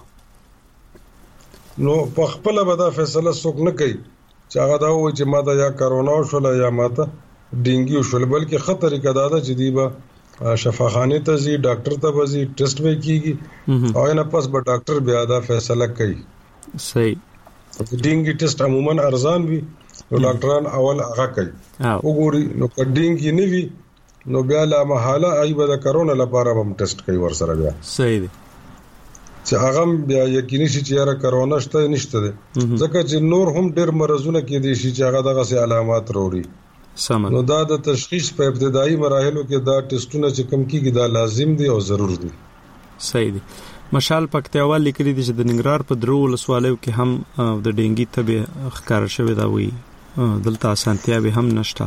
نو په خپل به دا فیصله څوک نه کوي چې هغه دا وایي چې ما دا یا کرونا شول یا ماته ډینګي شول بلکې خطر کې دا ده چې دی به شفاخانه ته ځي ډاکټر ته وځي ټیسټ به کیږي او نه پس به ډاکټر بیا دا فیصله کوي. صحیح. ډینګي ټیسټ عموما ارزان وي نو ډاکټران اول هغه کوي وګوري نو ډینګي نه وي نو بیا لا محاله ایبه د کرونا لپاره هم ټیسټ کوي ور سره بیا. صحیح دی. چې هغه بیا یقیني شي چې یاره کرونا شته نشته دي ځکه چې نور هم ډېر مرزونه کې دي چې هغه دغه سي علامات وروړي. سم. نو دا د تشخیص په ابتدایي مراحلو کې دا ټیسټونه چې کم کیږي دا لازم دي او ضرور دي. صحیح دی. مشال پکتیاوال لیکلي دي چې د ننګرهار په درو ولسوالیو کې هم د ډینګي تبه ښکار شوی دا وی دلته اسانتیا به هم نشته.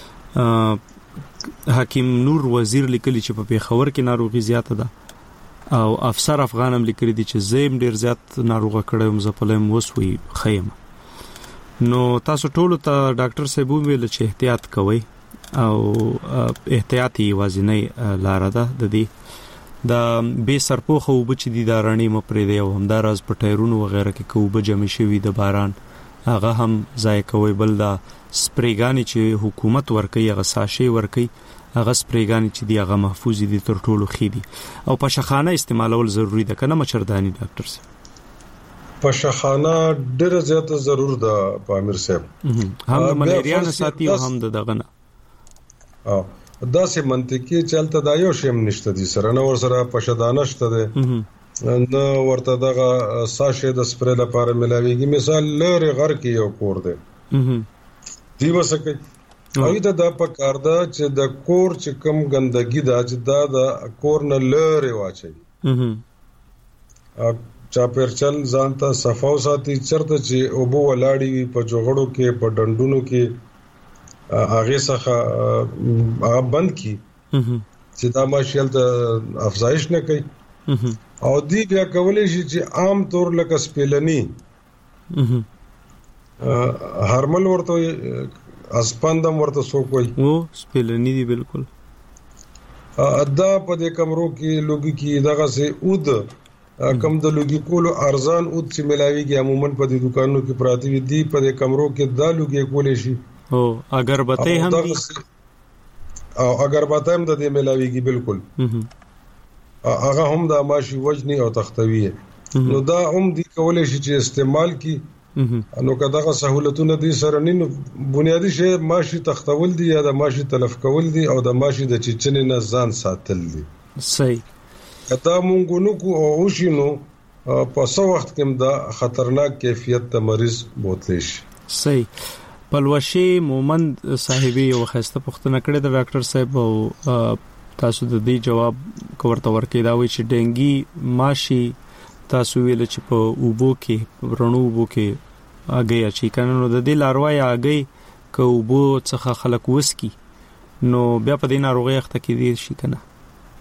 حکیم نور وزیر لیکلي چې په پیښور کې ناروغي زیاته ده او افسر افغان هم لیکلي دي چې زیم ډیر زیات ناروغه کړم زپلم وسوي خیم. نو تاسو ټول ته ډاکټر صاحب ویل چې احتیاط کوئ او احتیاطي وازنۍ لاره ده د دې دا به سرپوخه وبچ دي دا رانی مپرې دی او همدار از په ټایرونو وغیرہ کې کوبه جمع شوی د باران هغه هم ځای کوي. بل دا سپریګانی چې حکومت ورکي هغه ساشي ورکي هغه سپریګانی چې دی هغه محفوظ دي تر ټولو خېدي او پشخانه استعمالول ضروری ده کنه مچردانی ډاکټر صاحب. پشخانه ډېر زیاته ضرور ده په امیر صاحب هم د ملیریا نه ساتي او هم د دغه نه اه دا سه منطقي چلته دا یو شیم نشته دي سره نو ور سره پښدانه شته ده نو ورته دغه ساشه د سپری لپاره ملاويږي. مثال لره غر کې یو کور ده دی وسکه او دا د پکار ده چې د کور چې کم ګندګي دا چې دا د کور نه لره واچي چا پرچل ځانته صفاو ساتي چرته چې او بو ولاړی وي په جوړو کې په ډندونو کې هغه څخه هغه بند کی چې دا ماشیل ته افزایش نه کوي او دی بیا کولای شي چې عام طور لکه سپیلنی هرمل ورته اسپاندم ورته سو کوي او سپیلنی دی بالکل ادا په دې کمرو کې لوګي کې دغه سه اود کم د لوګي کولو ارزان اود چې ملاويږي عموما په دې دکانونو کې پراتی وي دی په دې کمرو کې دا لوګي کولای شي او اگربتی هم دي او اگربتی هم د دې ملاويږي بالکل هغه هم د ماشي وجني او تختوي نو دا هم دي کولای شي چې استعمال کی نو کداغه سہولتونه دي سره نو بنیادی شی ماشي تختول دي یا د ماشي تلف کول دي او د ماشي د چچنې نه ځان ساتل دي. صحیح. کدا مونږ نو کو او شینو په څو وخت کې دا خطرناک کیفیت ته مریض بوتلی شي. صحیح. پلوشي مومند صاحبي یو خسته پښتنه کړې د ډاکټر صاحب او تاسو د دې جواب کوورته ورکې دا وی چې ډینګي ماشي تاسو ویل چې په اوبو کې ورونو اوبو کې اگې اچي کنه نو د دې لاروي اگې کو اوبو څخه خلک وسکی نو بیا په دې ناروغي اخته کې دي شي کنه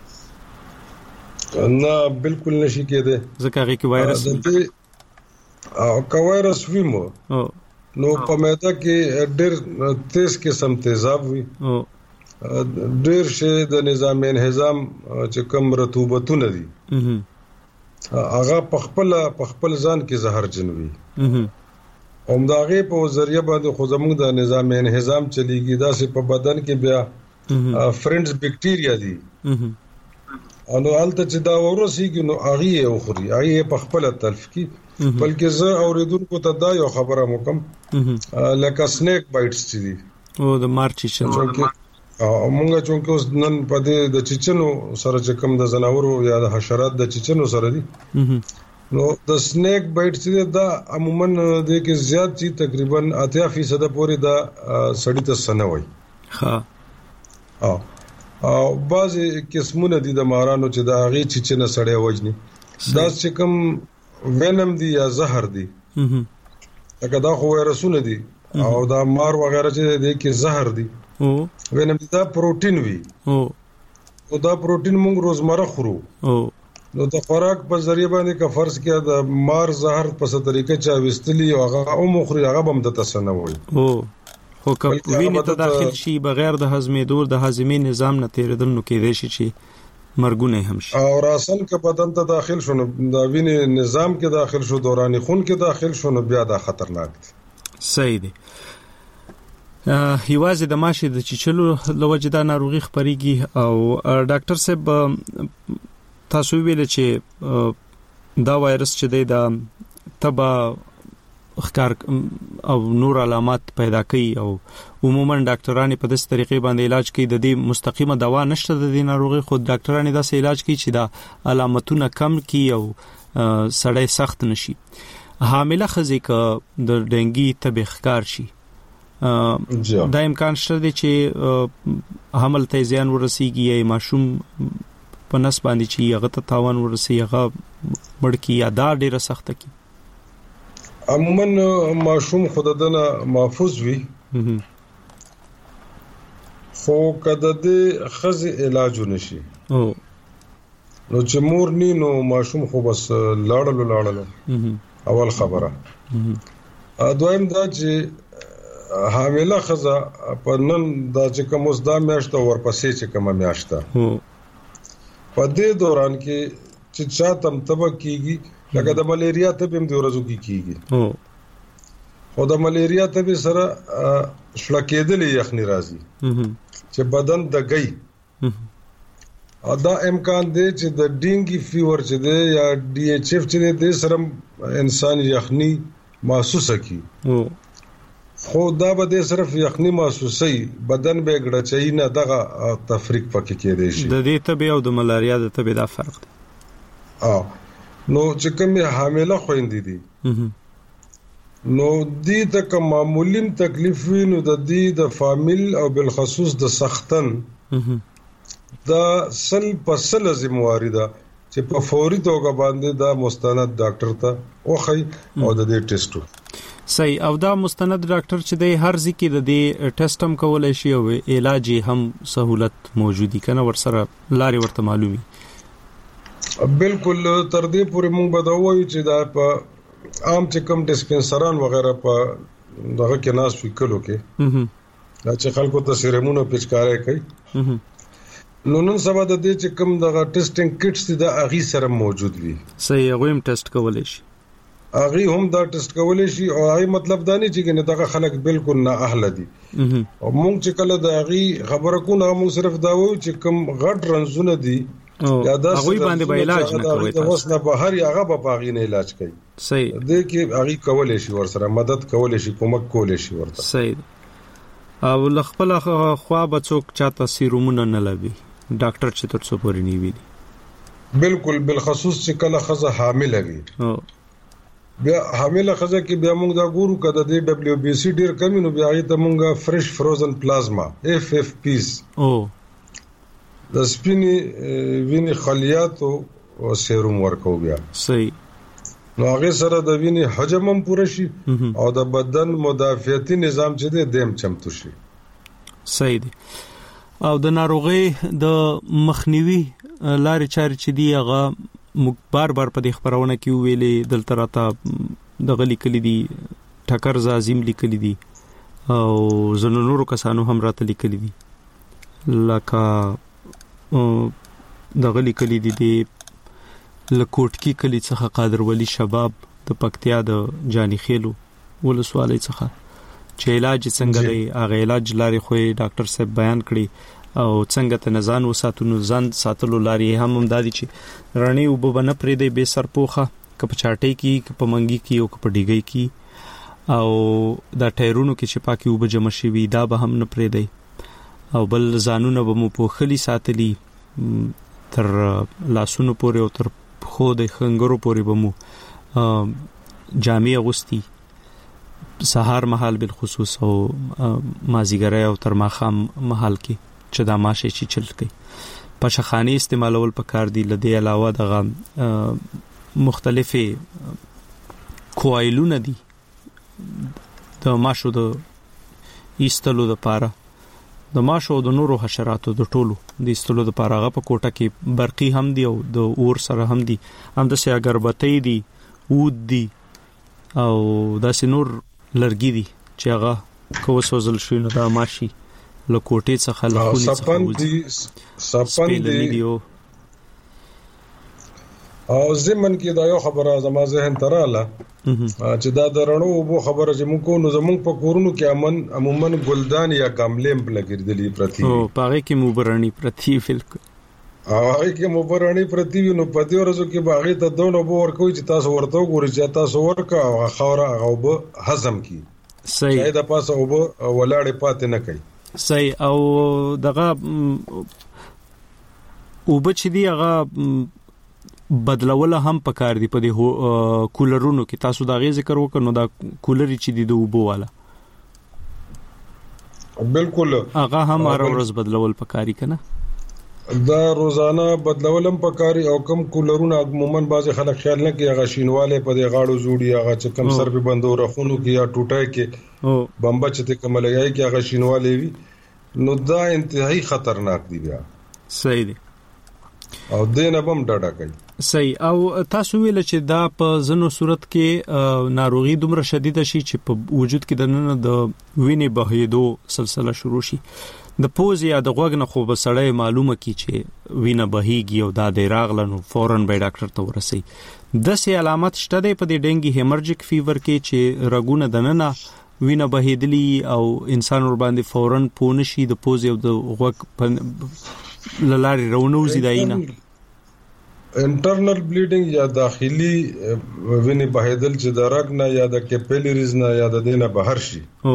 نه بالکل نشي کېده ځکه هغه کې وایرس او کا وایرس ویمو او نو په معده کې ډېر تیز قسم تیزاب وي او ډېر شي د نظام انهضام چې کوم رطوبتونه دي هغه په خپل په خپل ځان کې زهرجن وي همداغه په ذریعہ باندې خو زموږ د نظام انهضام چلیږي دا سه په بدن کې بیا فرندز بیکټیریا دي انو حالت چې دا ورسیږي نو هغه یو خوري هغه په خپل تلف کی بلکې زه اوریدونکو ته دا یو خبره وکم لکه سنیک بایټس چې دي او د مارچی چې مونږه چې اوس نن په دې د چچنو سره چې کوم د زناورو یا د حشرات د چچنو سره دي نو د سنیک بایټس دا عموما د کې زیات چی تقریبا اتیا فیصد پورې دا سړی ته سنوي ها او او بعضی قسمونه دي د مارانو چې د هغه چچنه سړی وجني دا چې کوم وینم دي یا زهر دي لکه دا خو وایرسونه دي او دا مار وغیرہ چې د کې زهر دي او وینم دي دا پروتین وي او او دا پروتین موږ روزمره خورو او نو د خوراک په ذریعہ باندې کا فرض کیا د مار زهر په څه طریقې چا وستلی او هغه او مخري هغه بم د تسنه وي او خو که وینې ته داخل شي بغیر د هضمېدو د هاضمې نظام نه تیرېدل نو کېدای شي چې مرګونه هم شي او راسن که بدن ته داخل شونه د وینې نظام کې داخل شو دوران خون کې داخل شونه بیا دا خطرناک دي صحیح دي یوازې د ماشه د چچلو لوجه دا ناروغي خبريږي او ډاکټر صاحب تاسو ویل چې دا وایرس چې دی دا تبا خکار او نور علامات پیدا کوي او عموما ډاکټرانو په داسې طریقې باندې علاج کوي د دې مستقیمه دوا نشته د دې ناروغي خود ډاکټرانو داسې علاج کوي چې دا علامتونه کم کړي او سړی سخت نشي حامله ښځې که د ډنګي تبې ښکار شي دا امکان شته دی چې حمل ته زیان ورسیږي یا ماشوم په نس باندې چې هغه ته تاوان ورسي هغه مړکی یا دا ډیره سخته کی عموما ماشوم خوددنه محفوظ وي خو کده د خزي علاج نشي او نو چې مور ني نو ماشوم خو بس لاړل لاړل اول خبره دویم دا چې حامله خزه په نن دا چې کوم اوس دا میاشته ورپسې چې کوم میاشته په دې دوران کې چې چا تم تبه کیږي لکه د ملیریا ته هم د ورځو کې کیږي او خو د ملیریا ته به سره شلکېدلې یخني راځي چې بدن دګي او دا امکان دی چې د ډینګي فیور چې دی یا ډي ایچ اف چې دی سره انسان یخني محسوس کی خو دا به د صرف یخني محسوسي بدن به ګړچای نه دغه تفریق پکې کېدې شي د دې تبه او د ملاریا د تبه دا فرق دی اه نو چې کومه حامله خويندې دي نو دې ته کوم معمولیم تکلیف وي نو د دې د فامیل او بالخصوص د سختن دا سل پسل ذمہواری ده چې په فوري توګه باندې دا مستند ډاکټر ته وخی او د دې ټیسټو صحیح او دا مستند ډاکټر چې د هر ځکه د دې ټیسټ هم کولای شي او علاج هم سہولت موجودي کنه ورسره لاري ورته معلومي بالکل تر دې پورې موږ بدوي چې دا په عام چې کوم ډیسپنسران وغیرہ په دغه کې ناس وکړو کې دا چې خلکو ته سیرمونو پچکارې کوي نو نن سبا د دې چې کوم دغه ټیسټینګ کټس د اغي سره موجود وي صحیح هغه هم ټیسټ کولای شي اغي هم دا ټیسټ کولای شي او هغه مطلب دا نه چې نه دغه خلک بالکل نه اهل دي او موږ چې کله د اغي خبره کو نه موږ صرف دا وایو چې کوم غټ رنزونه دي یا دا هغه باندې به علاج نه کوي تاسو اوس نه به هر هغه به باغی نه علاج کوي صحیح دې کې هغه کولای شي ورسره مدد کولای شي کومک کولای شي ورته صحیح او لخپل خوا بچوک چاته سیرومونه نه لوي ډاکټر چې تر څو پورې نیوي بالکل بالخصوص چې کله خزه حامل وي او بیا حامل خزه کې بیا موږ دا ګورو کده د دبليو بي سي ډیر کم نو بیا ایته موږ فرش فروزن پلازما اف اف پیز او د سپینی ویني خلیات او سیروم ورکو بیا صحیح نو هغه سره د ویني حجم هم پوره شي او د بدن مدافعتي نظام چې د دیم چمتو شي صحیح دی او د ناروغي د مخنیوي لارې چارې چې دی هغه بار بار په دې خبرونه کې ویلې دلته راته د غلي کلی دي ټکر زازیم لیکلي دي او زنو نورو کسانو هم راته لیکلي دي لکه د غلي کلی دي د لکوټکی کلی څخه قادر ولی شباب د پکتیا د جانی خېلو ولسوالۍ څخه چې علاج څنګه دی هغه علاج لاري خو ډاکټر صاحب بیان کړي او څنګه ته نزان وساتو نو ځان ساتلو لاري هم هم دادي چې رڼي وبونه پرې دی به سرپوخه کپ چاټي کی کپ منګي کی او کپ ډیګي کی او دا ټایرونو کې چې پاکي وب جمع شي دا به هم نه پرې دی او بل ځانونه به مو په خلی ساتلی تر لاسونو پورې او تر خو د خنګرو پورې به مو جامع اغوستي سحر محل بالخصوص او مازیګری او تر ماخام محل کې چې دا ماشه شي چل کوي پشخانی استعمالول پکار دي لدی علاوه دغه مختلفه کوایلونه دي د ماشو د ایستلو د پاره د ماشو د نورو حشراتو د ټولو د ایستلو د پاره غو په کوټه کې برقي هم دي او د اور سره هم دي هم د سیا اگربتی دي ود دي او د سنور لرګي دي چې هغه کو وسوزل شي نو دا ماشي له کوټې څخه له خونې څخه سپن دي سپن دي او زمن کې دا یو خبره زما ذهن تراله چې دا درنو وبو خبره چې موږ کو نو زموږ په کورونو کې امن عموما ګلدان یا ګملې په لګیدلې پرتی او پاره کې مبرانی پرتی بالکل او هغه کې مبرانی پرتی نو په دې ورځو کې باغې ته دونه وبو ورکوي چې تاسو ورته وګورئ چې تاسو ورکا او خوره هغه وب هضم کی صحیح دا پاسه وب ولاړې پاتې نه کوي صحیح او دغه وب چې دی هغه بدلول هم پکار دی په دې کولرونو کې تاسو دا غي ذکر وکړو دا کولر چې دی د وبو والا بالکل هغه هم هر ورځ بدلول پکاري کنه دا روزانه بدلولم پکاري او کم کولرونه عموما بعض خلک خیال نه کوي هغه شینواله په دې غاړو جوړي هغه چې کم سر په بندو رخونو کې یا ټوټای کې او بمبا چې کوم لګای کې هغه شینواله وي نو دا انتهایی خطرناک دی بیا صحیح دی او دینه بم ډاډه کوي صحیح او تاسو ویل چې دا په زنو صورت کې ناروغي دومره شدید شي چې په وجود کې د نن د وینې بهیدو سلسله شروع شي د پوز یا د غوګ نه خو به سړی معلومه کی چې وینه بهيږي او دا د راغلنو فورن به ډاکټر ته ورسي د سي علامات شته د په د ډنګي هیمرجیک فیور کې چې رګونه د نن وینه بهیدلی او انسان ور باندې فورن پونه شي د پوز او د غوګ لاري رونوزي داینه انټرنل بلیډینګ یا داخلي وینې بهیدل چې د رګ نه یا د کیپیلریز نه یا د دینه بهر شي او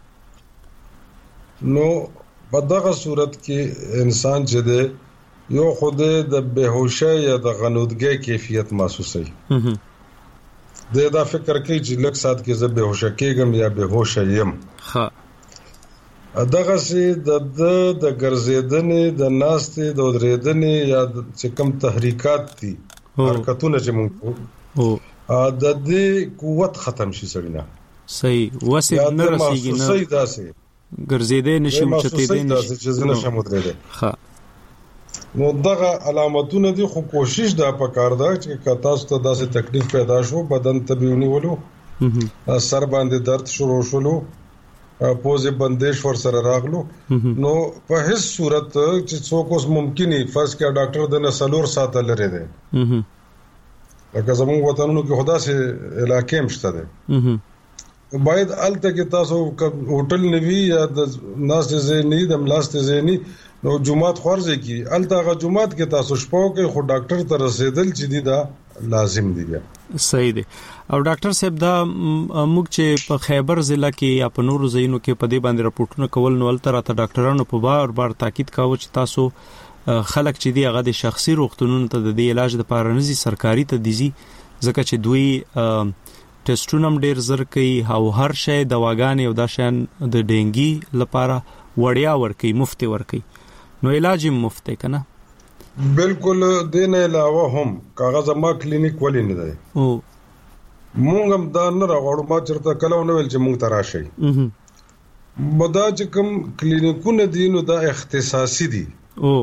نو په دغه صورت کې انسان چې دی یو خوده د بهوشۍ یا د غنودګۍ کیفیت محسوسوي د دا فکر کوي چې لږ سات کې زه بهوشه کېږم یا بهوشه یم ها دغه سي د د ګرځېدنې د ناستې د درېدنې یا چې کم تحریکات دي حرکتونه چې موږ او د دې قوت ختم شي سړینا صحیح وسه نه رسیږي نه صحیح داسې ګرځېدې نشم چتېدې نشم چې زنه شم درېدې ها نو دغه علامتونه دي خو کوشش دا پکار ده چې کتا ست داسې تکلیف پیدا شو بدن تبيونی ولو سر باندې درد شروع شولو پوزه بندش ور سره راغلو نو په هیڅ صورت چې څوک اوس ممکني فرض کړه ډاکټر د نسلور ساته لري دی لکه زموږ وطنونو کې خدا سي علاقې مشته ده باید الته کې تاسو هوټل نوي یا د ناس زيني د ملاست زيني نو جمعات خورځي کې الته غ جمعات کې تاسو شپو کې خو ډاکټر ته رسیدل چې دی دا لازم دی بیا صحیح دی او ډاکټر صاحب دا موږ چې په خیبر ضلع کې یا په نورو ځایونو کې په دې باندې راپورټونه کول نو الته راته ډاکټرانو په بار بار تاکید کاوه چې تاسو خلک چې دی هغه د شخصي روغتونونو ته د علاج لپاره نزي سرکاري ته دي ځکه چې دوی ټیسټونه ډیر زر کوي او هر شی دواګانې او دا شان د ډینګي لپاره وړیا ورکي مفت ورکي نو علاج مفت کنه بالکل دین علاوه هم کاغذ ما کلینیک ولې نه دی او مونږ هم دا نه راغړو ما چرته کله ونه ویل چې مونږ تراشي مدا چې کوم کلینیکونه دي نو دا اختصاصي دي او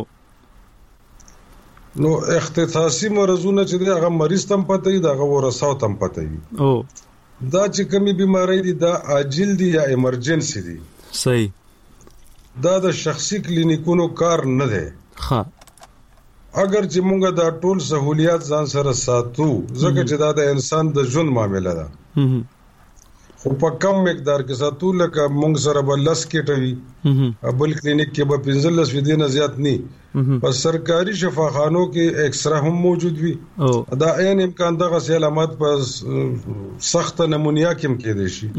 نو اختصاصي مرزونه چې هغه مریض تم پته دی هغه ورساو تم پته دی او دا چې کومي بیماری دي دا عاجل دي یا ایمرجنسي دي. صحیح. دا د شخصي کلینیکونو کار نه دی. ها اگر چې مونږه دا ټول سہولیات ځان سره ساتو ځکه چې دا د انسان د ژوند معاملې ده خو په کم مقدار کې ساتو لکه مونږ سره به لس کېټوي بل کلینیک کې به پنځلس وي دینه زیات نه په سرکاري شفاخانو کې ایکسرا هم موجود وي دا عین امکان دغه علامات په سخت نمونیا کې کېدای شي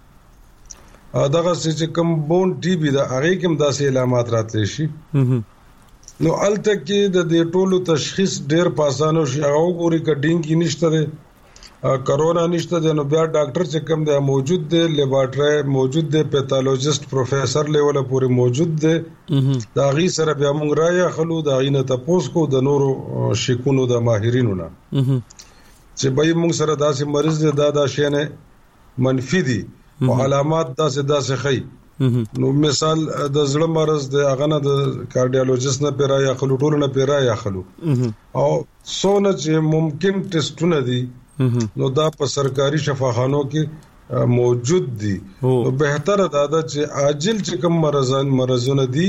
دغه چې کوم بون ټي بي دا هغه کې هم داسې علامات راتلی شي نو الته کې د دې ټولو تشخیص ډېر پاسانو شي هغه وګوري ک ډینګي نشته ده کرونا نشته ده نو بیا ډاکټر چې کوم دی موجود دی لیبارټری موجود دی پیتالوجیست پروفیسر لیول پورې موجود دی دا غي سره بیا موږ رایا خلو دا غینه تاسو کو د نورو شکونو د ماهرینو نه چې به موږ سره داسې مریض دی دا دا شینه منفي دي او علامات داسې داسې خي نو مثال د زړه مرز د هغه نه د کارډیالوجیست نه پیرا یا خلو ټولو نه پیرا یا خلو او سونه چې ممکن ټیسټونه دي نو دا په سرکاري شفاخانو کې موجود دي نو بهتره دا ده چې عاجل چې کوم مرزان مرزونه دي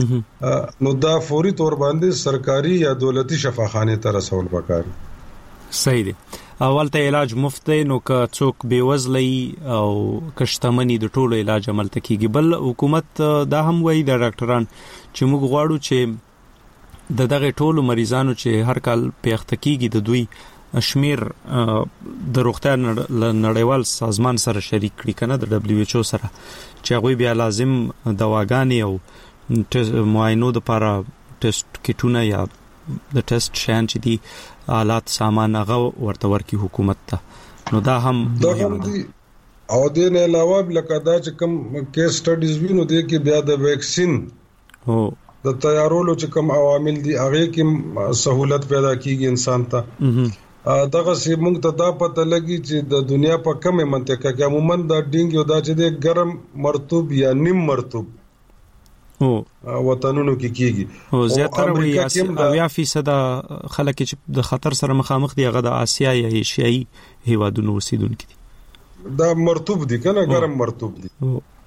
نو دا فوري تور باندې سرکاري یا دولتي شفاخانه ته رسول پکاري. صحیح دی. اول ته علاج مفت دی نو که څوک بیوزلی او کشتمنی د ټولو علاج عمل تکیږي بل حکومت دا هم وایي د ډاکټران چې موږ غواړو چې د دغه ټولو مریضانو چې هر کال پیښ تکیږي د دوی شمیر د روغتیا نړیوال سازمان سره شریک کړي کنه د دبليو ایچ او سره چې هغه بیا لازم دواګانې او معاینو د لپاره ټیسټ کیټونه یا د ټیسټ شان چې دي آلات سامان هغه ورته ورکی حکومت ته نو دا هم مهم دي او د نه علاوه لکه دا چې کوم کیس سټډیز وینو دي کې بیا د ویکسین او د تیارولو چې کوم عوامل دي هغه کې سہولت پیدا کیږي انسان ته دغه سي موږ ته دا پته لګي چې د دنیا په کومه منطقه کې عموما دا ډینګ یو دا چې د ګرم مرطوب یا نیم مرطوب او وطنونو کې کیږي او زیاتره وی اویا فیصد خلک چې د خطر سره مخامخ دي هغه د آسیا یا ایشیایي هیوادونو اوسیدونکو دي دا مرطوب دي کنه ګرم مرطوب دي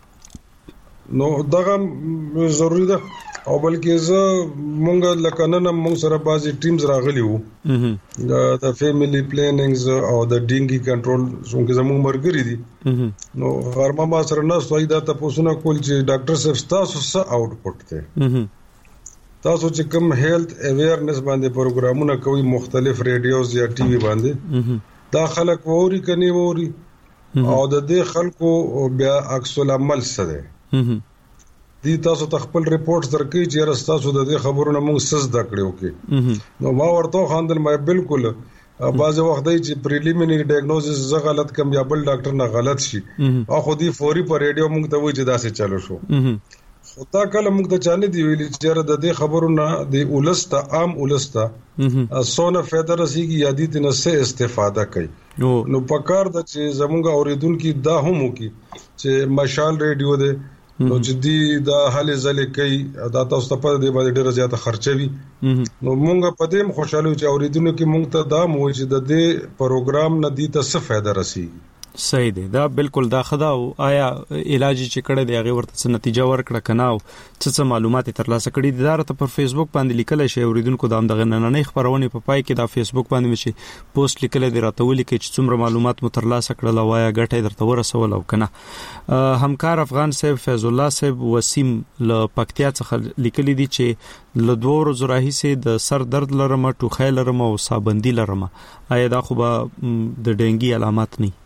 نو دغه ضروری ده او بلکې زه مونږ لکه نن مونږ سره بازي ټیمز راغلي وو د فیملی پلانینګز او د ډینګي کنټرول څنګه زموږ مرګري دي نو غرمه ما سره نه سوي دا تاسو نه کول چې ډاکټر صاحب تاسو څه آوټپوټ ته تاسو چې کوم هیلث اویرنس باندې پروګرامونه کوي مختلف ریډیوز یا ټي وي باندې دا خلک ووري کني ووري او د دې خلکو بیا عکس العمل سره دي تاسو خپل ریپورت درکې چې راستاسو د دې خبرونو موږ سز د کړیو کې نو ما ورته خاندل مې بالکل بعض وخت دی چې پریلیمینری ډایګنوزس ز غلط کم یا بل ډاکټر نه غلط شي او خو دې فوري پر ریډیو موږ ته وایي چې دا څه چالو شو خدا کله موږ ته چانه دی ویلي چې د دې خبرونو د اولستا عام اولستا سونه فایده رسیږي یا دې نه څه استفاده کوي نو پکار د چې زموږ اوریدونکو دا هم وکي چې مشال ریډیو ده نو چې دی دا حل زله کوي دا تاسو ته په دې باندې ډیره زیاته خرچوي نو مونږ په دې خوشاله چې اوریدونکو کې مونږ ته دا مو چې د دې پروګرام نه دي ته څه فائدہ رسیږي. صحیح دی دا بالکل دا خدا او آیا علاج چې کړه دی هغه ورته نتیجه ورکړه کنه او څه څه معلومات ترلاسه کړي دي دا ته پر فیسبوک باندې لیکل شي اوریدونکو د دغه نننې خبرونه په پای کې دا فیسبوک باندې مشي پوسټ لیکل دي راته ولي کې چې څومره معلومات مو ترلاسه کړل او آیا ګټه درته ورسول او کنه همکار افغان صاحب فیض الله صاحب وسیم ل پکتیا څخه لیکل دي چې ل دوه ورځې راهیسه د سر درد لرم ټوخی لرم او سابندی لرم آیا دا خو به د ډنګي علامات نه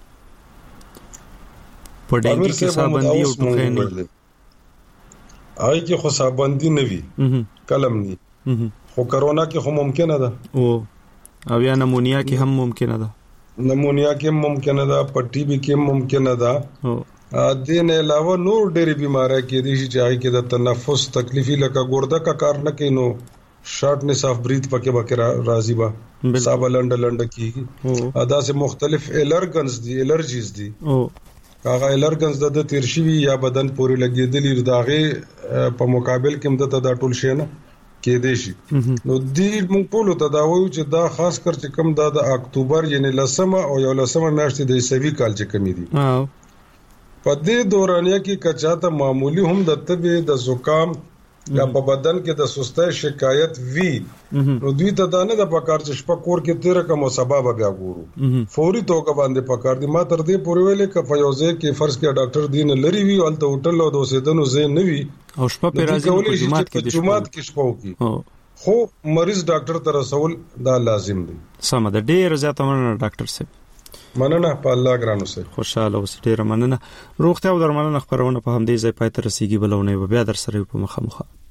په ډنګي کې سابندي او ټوخی نه آی کې خو سابندي نه وی کلم نه خو کرونا کې خو ممکنه ده او او یا نمونیا کې هم ممکنه ده نمونیا کې ممکنه ده پټي به کې ممکنه ده او د دې علاوه نور ډېری بیماری کې دي چې آی کې د تنفس تکلیفي لکه ګرده کا کار نه کینو شارټنس اف بریث پکې پکې راځي با صاحب لنډ لنډ کیږي ادا سه مختلف الرجنز دي الرجیز دي او هغه الرجنز د تیرشوی یا بدن پورې لګیدلی داغه په مقابل کې مدته دا ټول شي نه کې دي شي. نو دې موږ په لته دا وایو چې دا خاص کر چې کم دا د اکتوبر یعنی لسمه او یو لسمه میاشتې د عیسوي کال چې کمی دي په دې دورانیه کې کچاته معمولی هم د تبه د زکام یا په بدن کې د سستۍ شکایت وی نو دوی ته دا نه د پکار چې شپه کور کې تیر کوم سبب بیا ګورو فوري توګه باندې پکار دي. ما تر دې پورې ویلې ک فیوزه کې فرض کې ډاکټر دین لري وی او ته هوټل او د اوسیدنو زین نه وی او شپه په راځي په جمعات کې د جمعات کې شپه وکي خو مریض ډاکټر ته رسول دا لازم دي. سم ده ډیر زیاته مننه ډاکټر صاحب. مننه په الله ګرانو سره خوشاله اوسئ. ډیر مننه. روغتیا او درملنه خبرونه په همدې ځای پاتې رسیدي بلونه بیا در سره په مخه مخه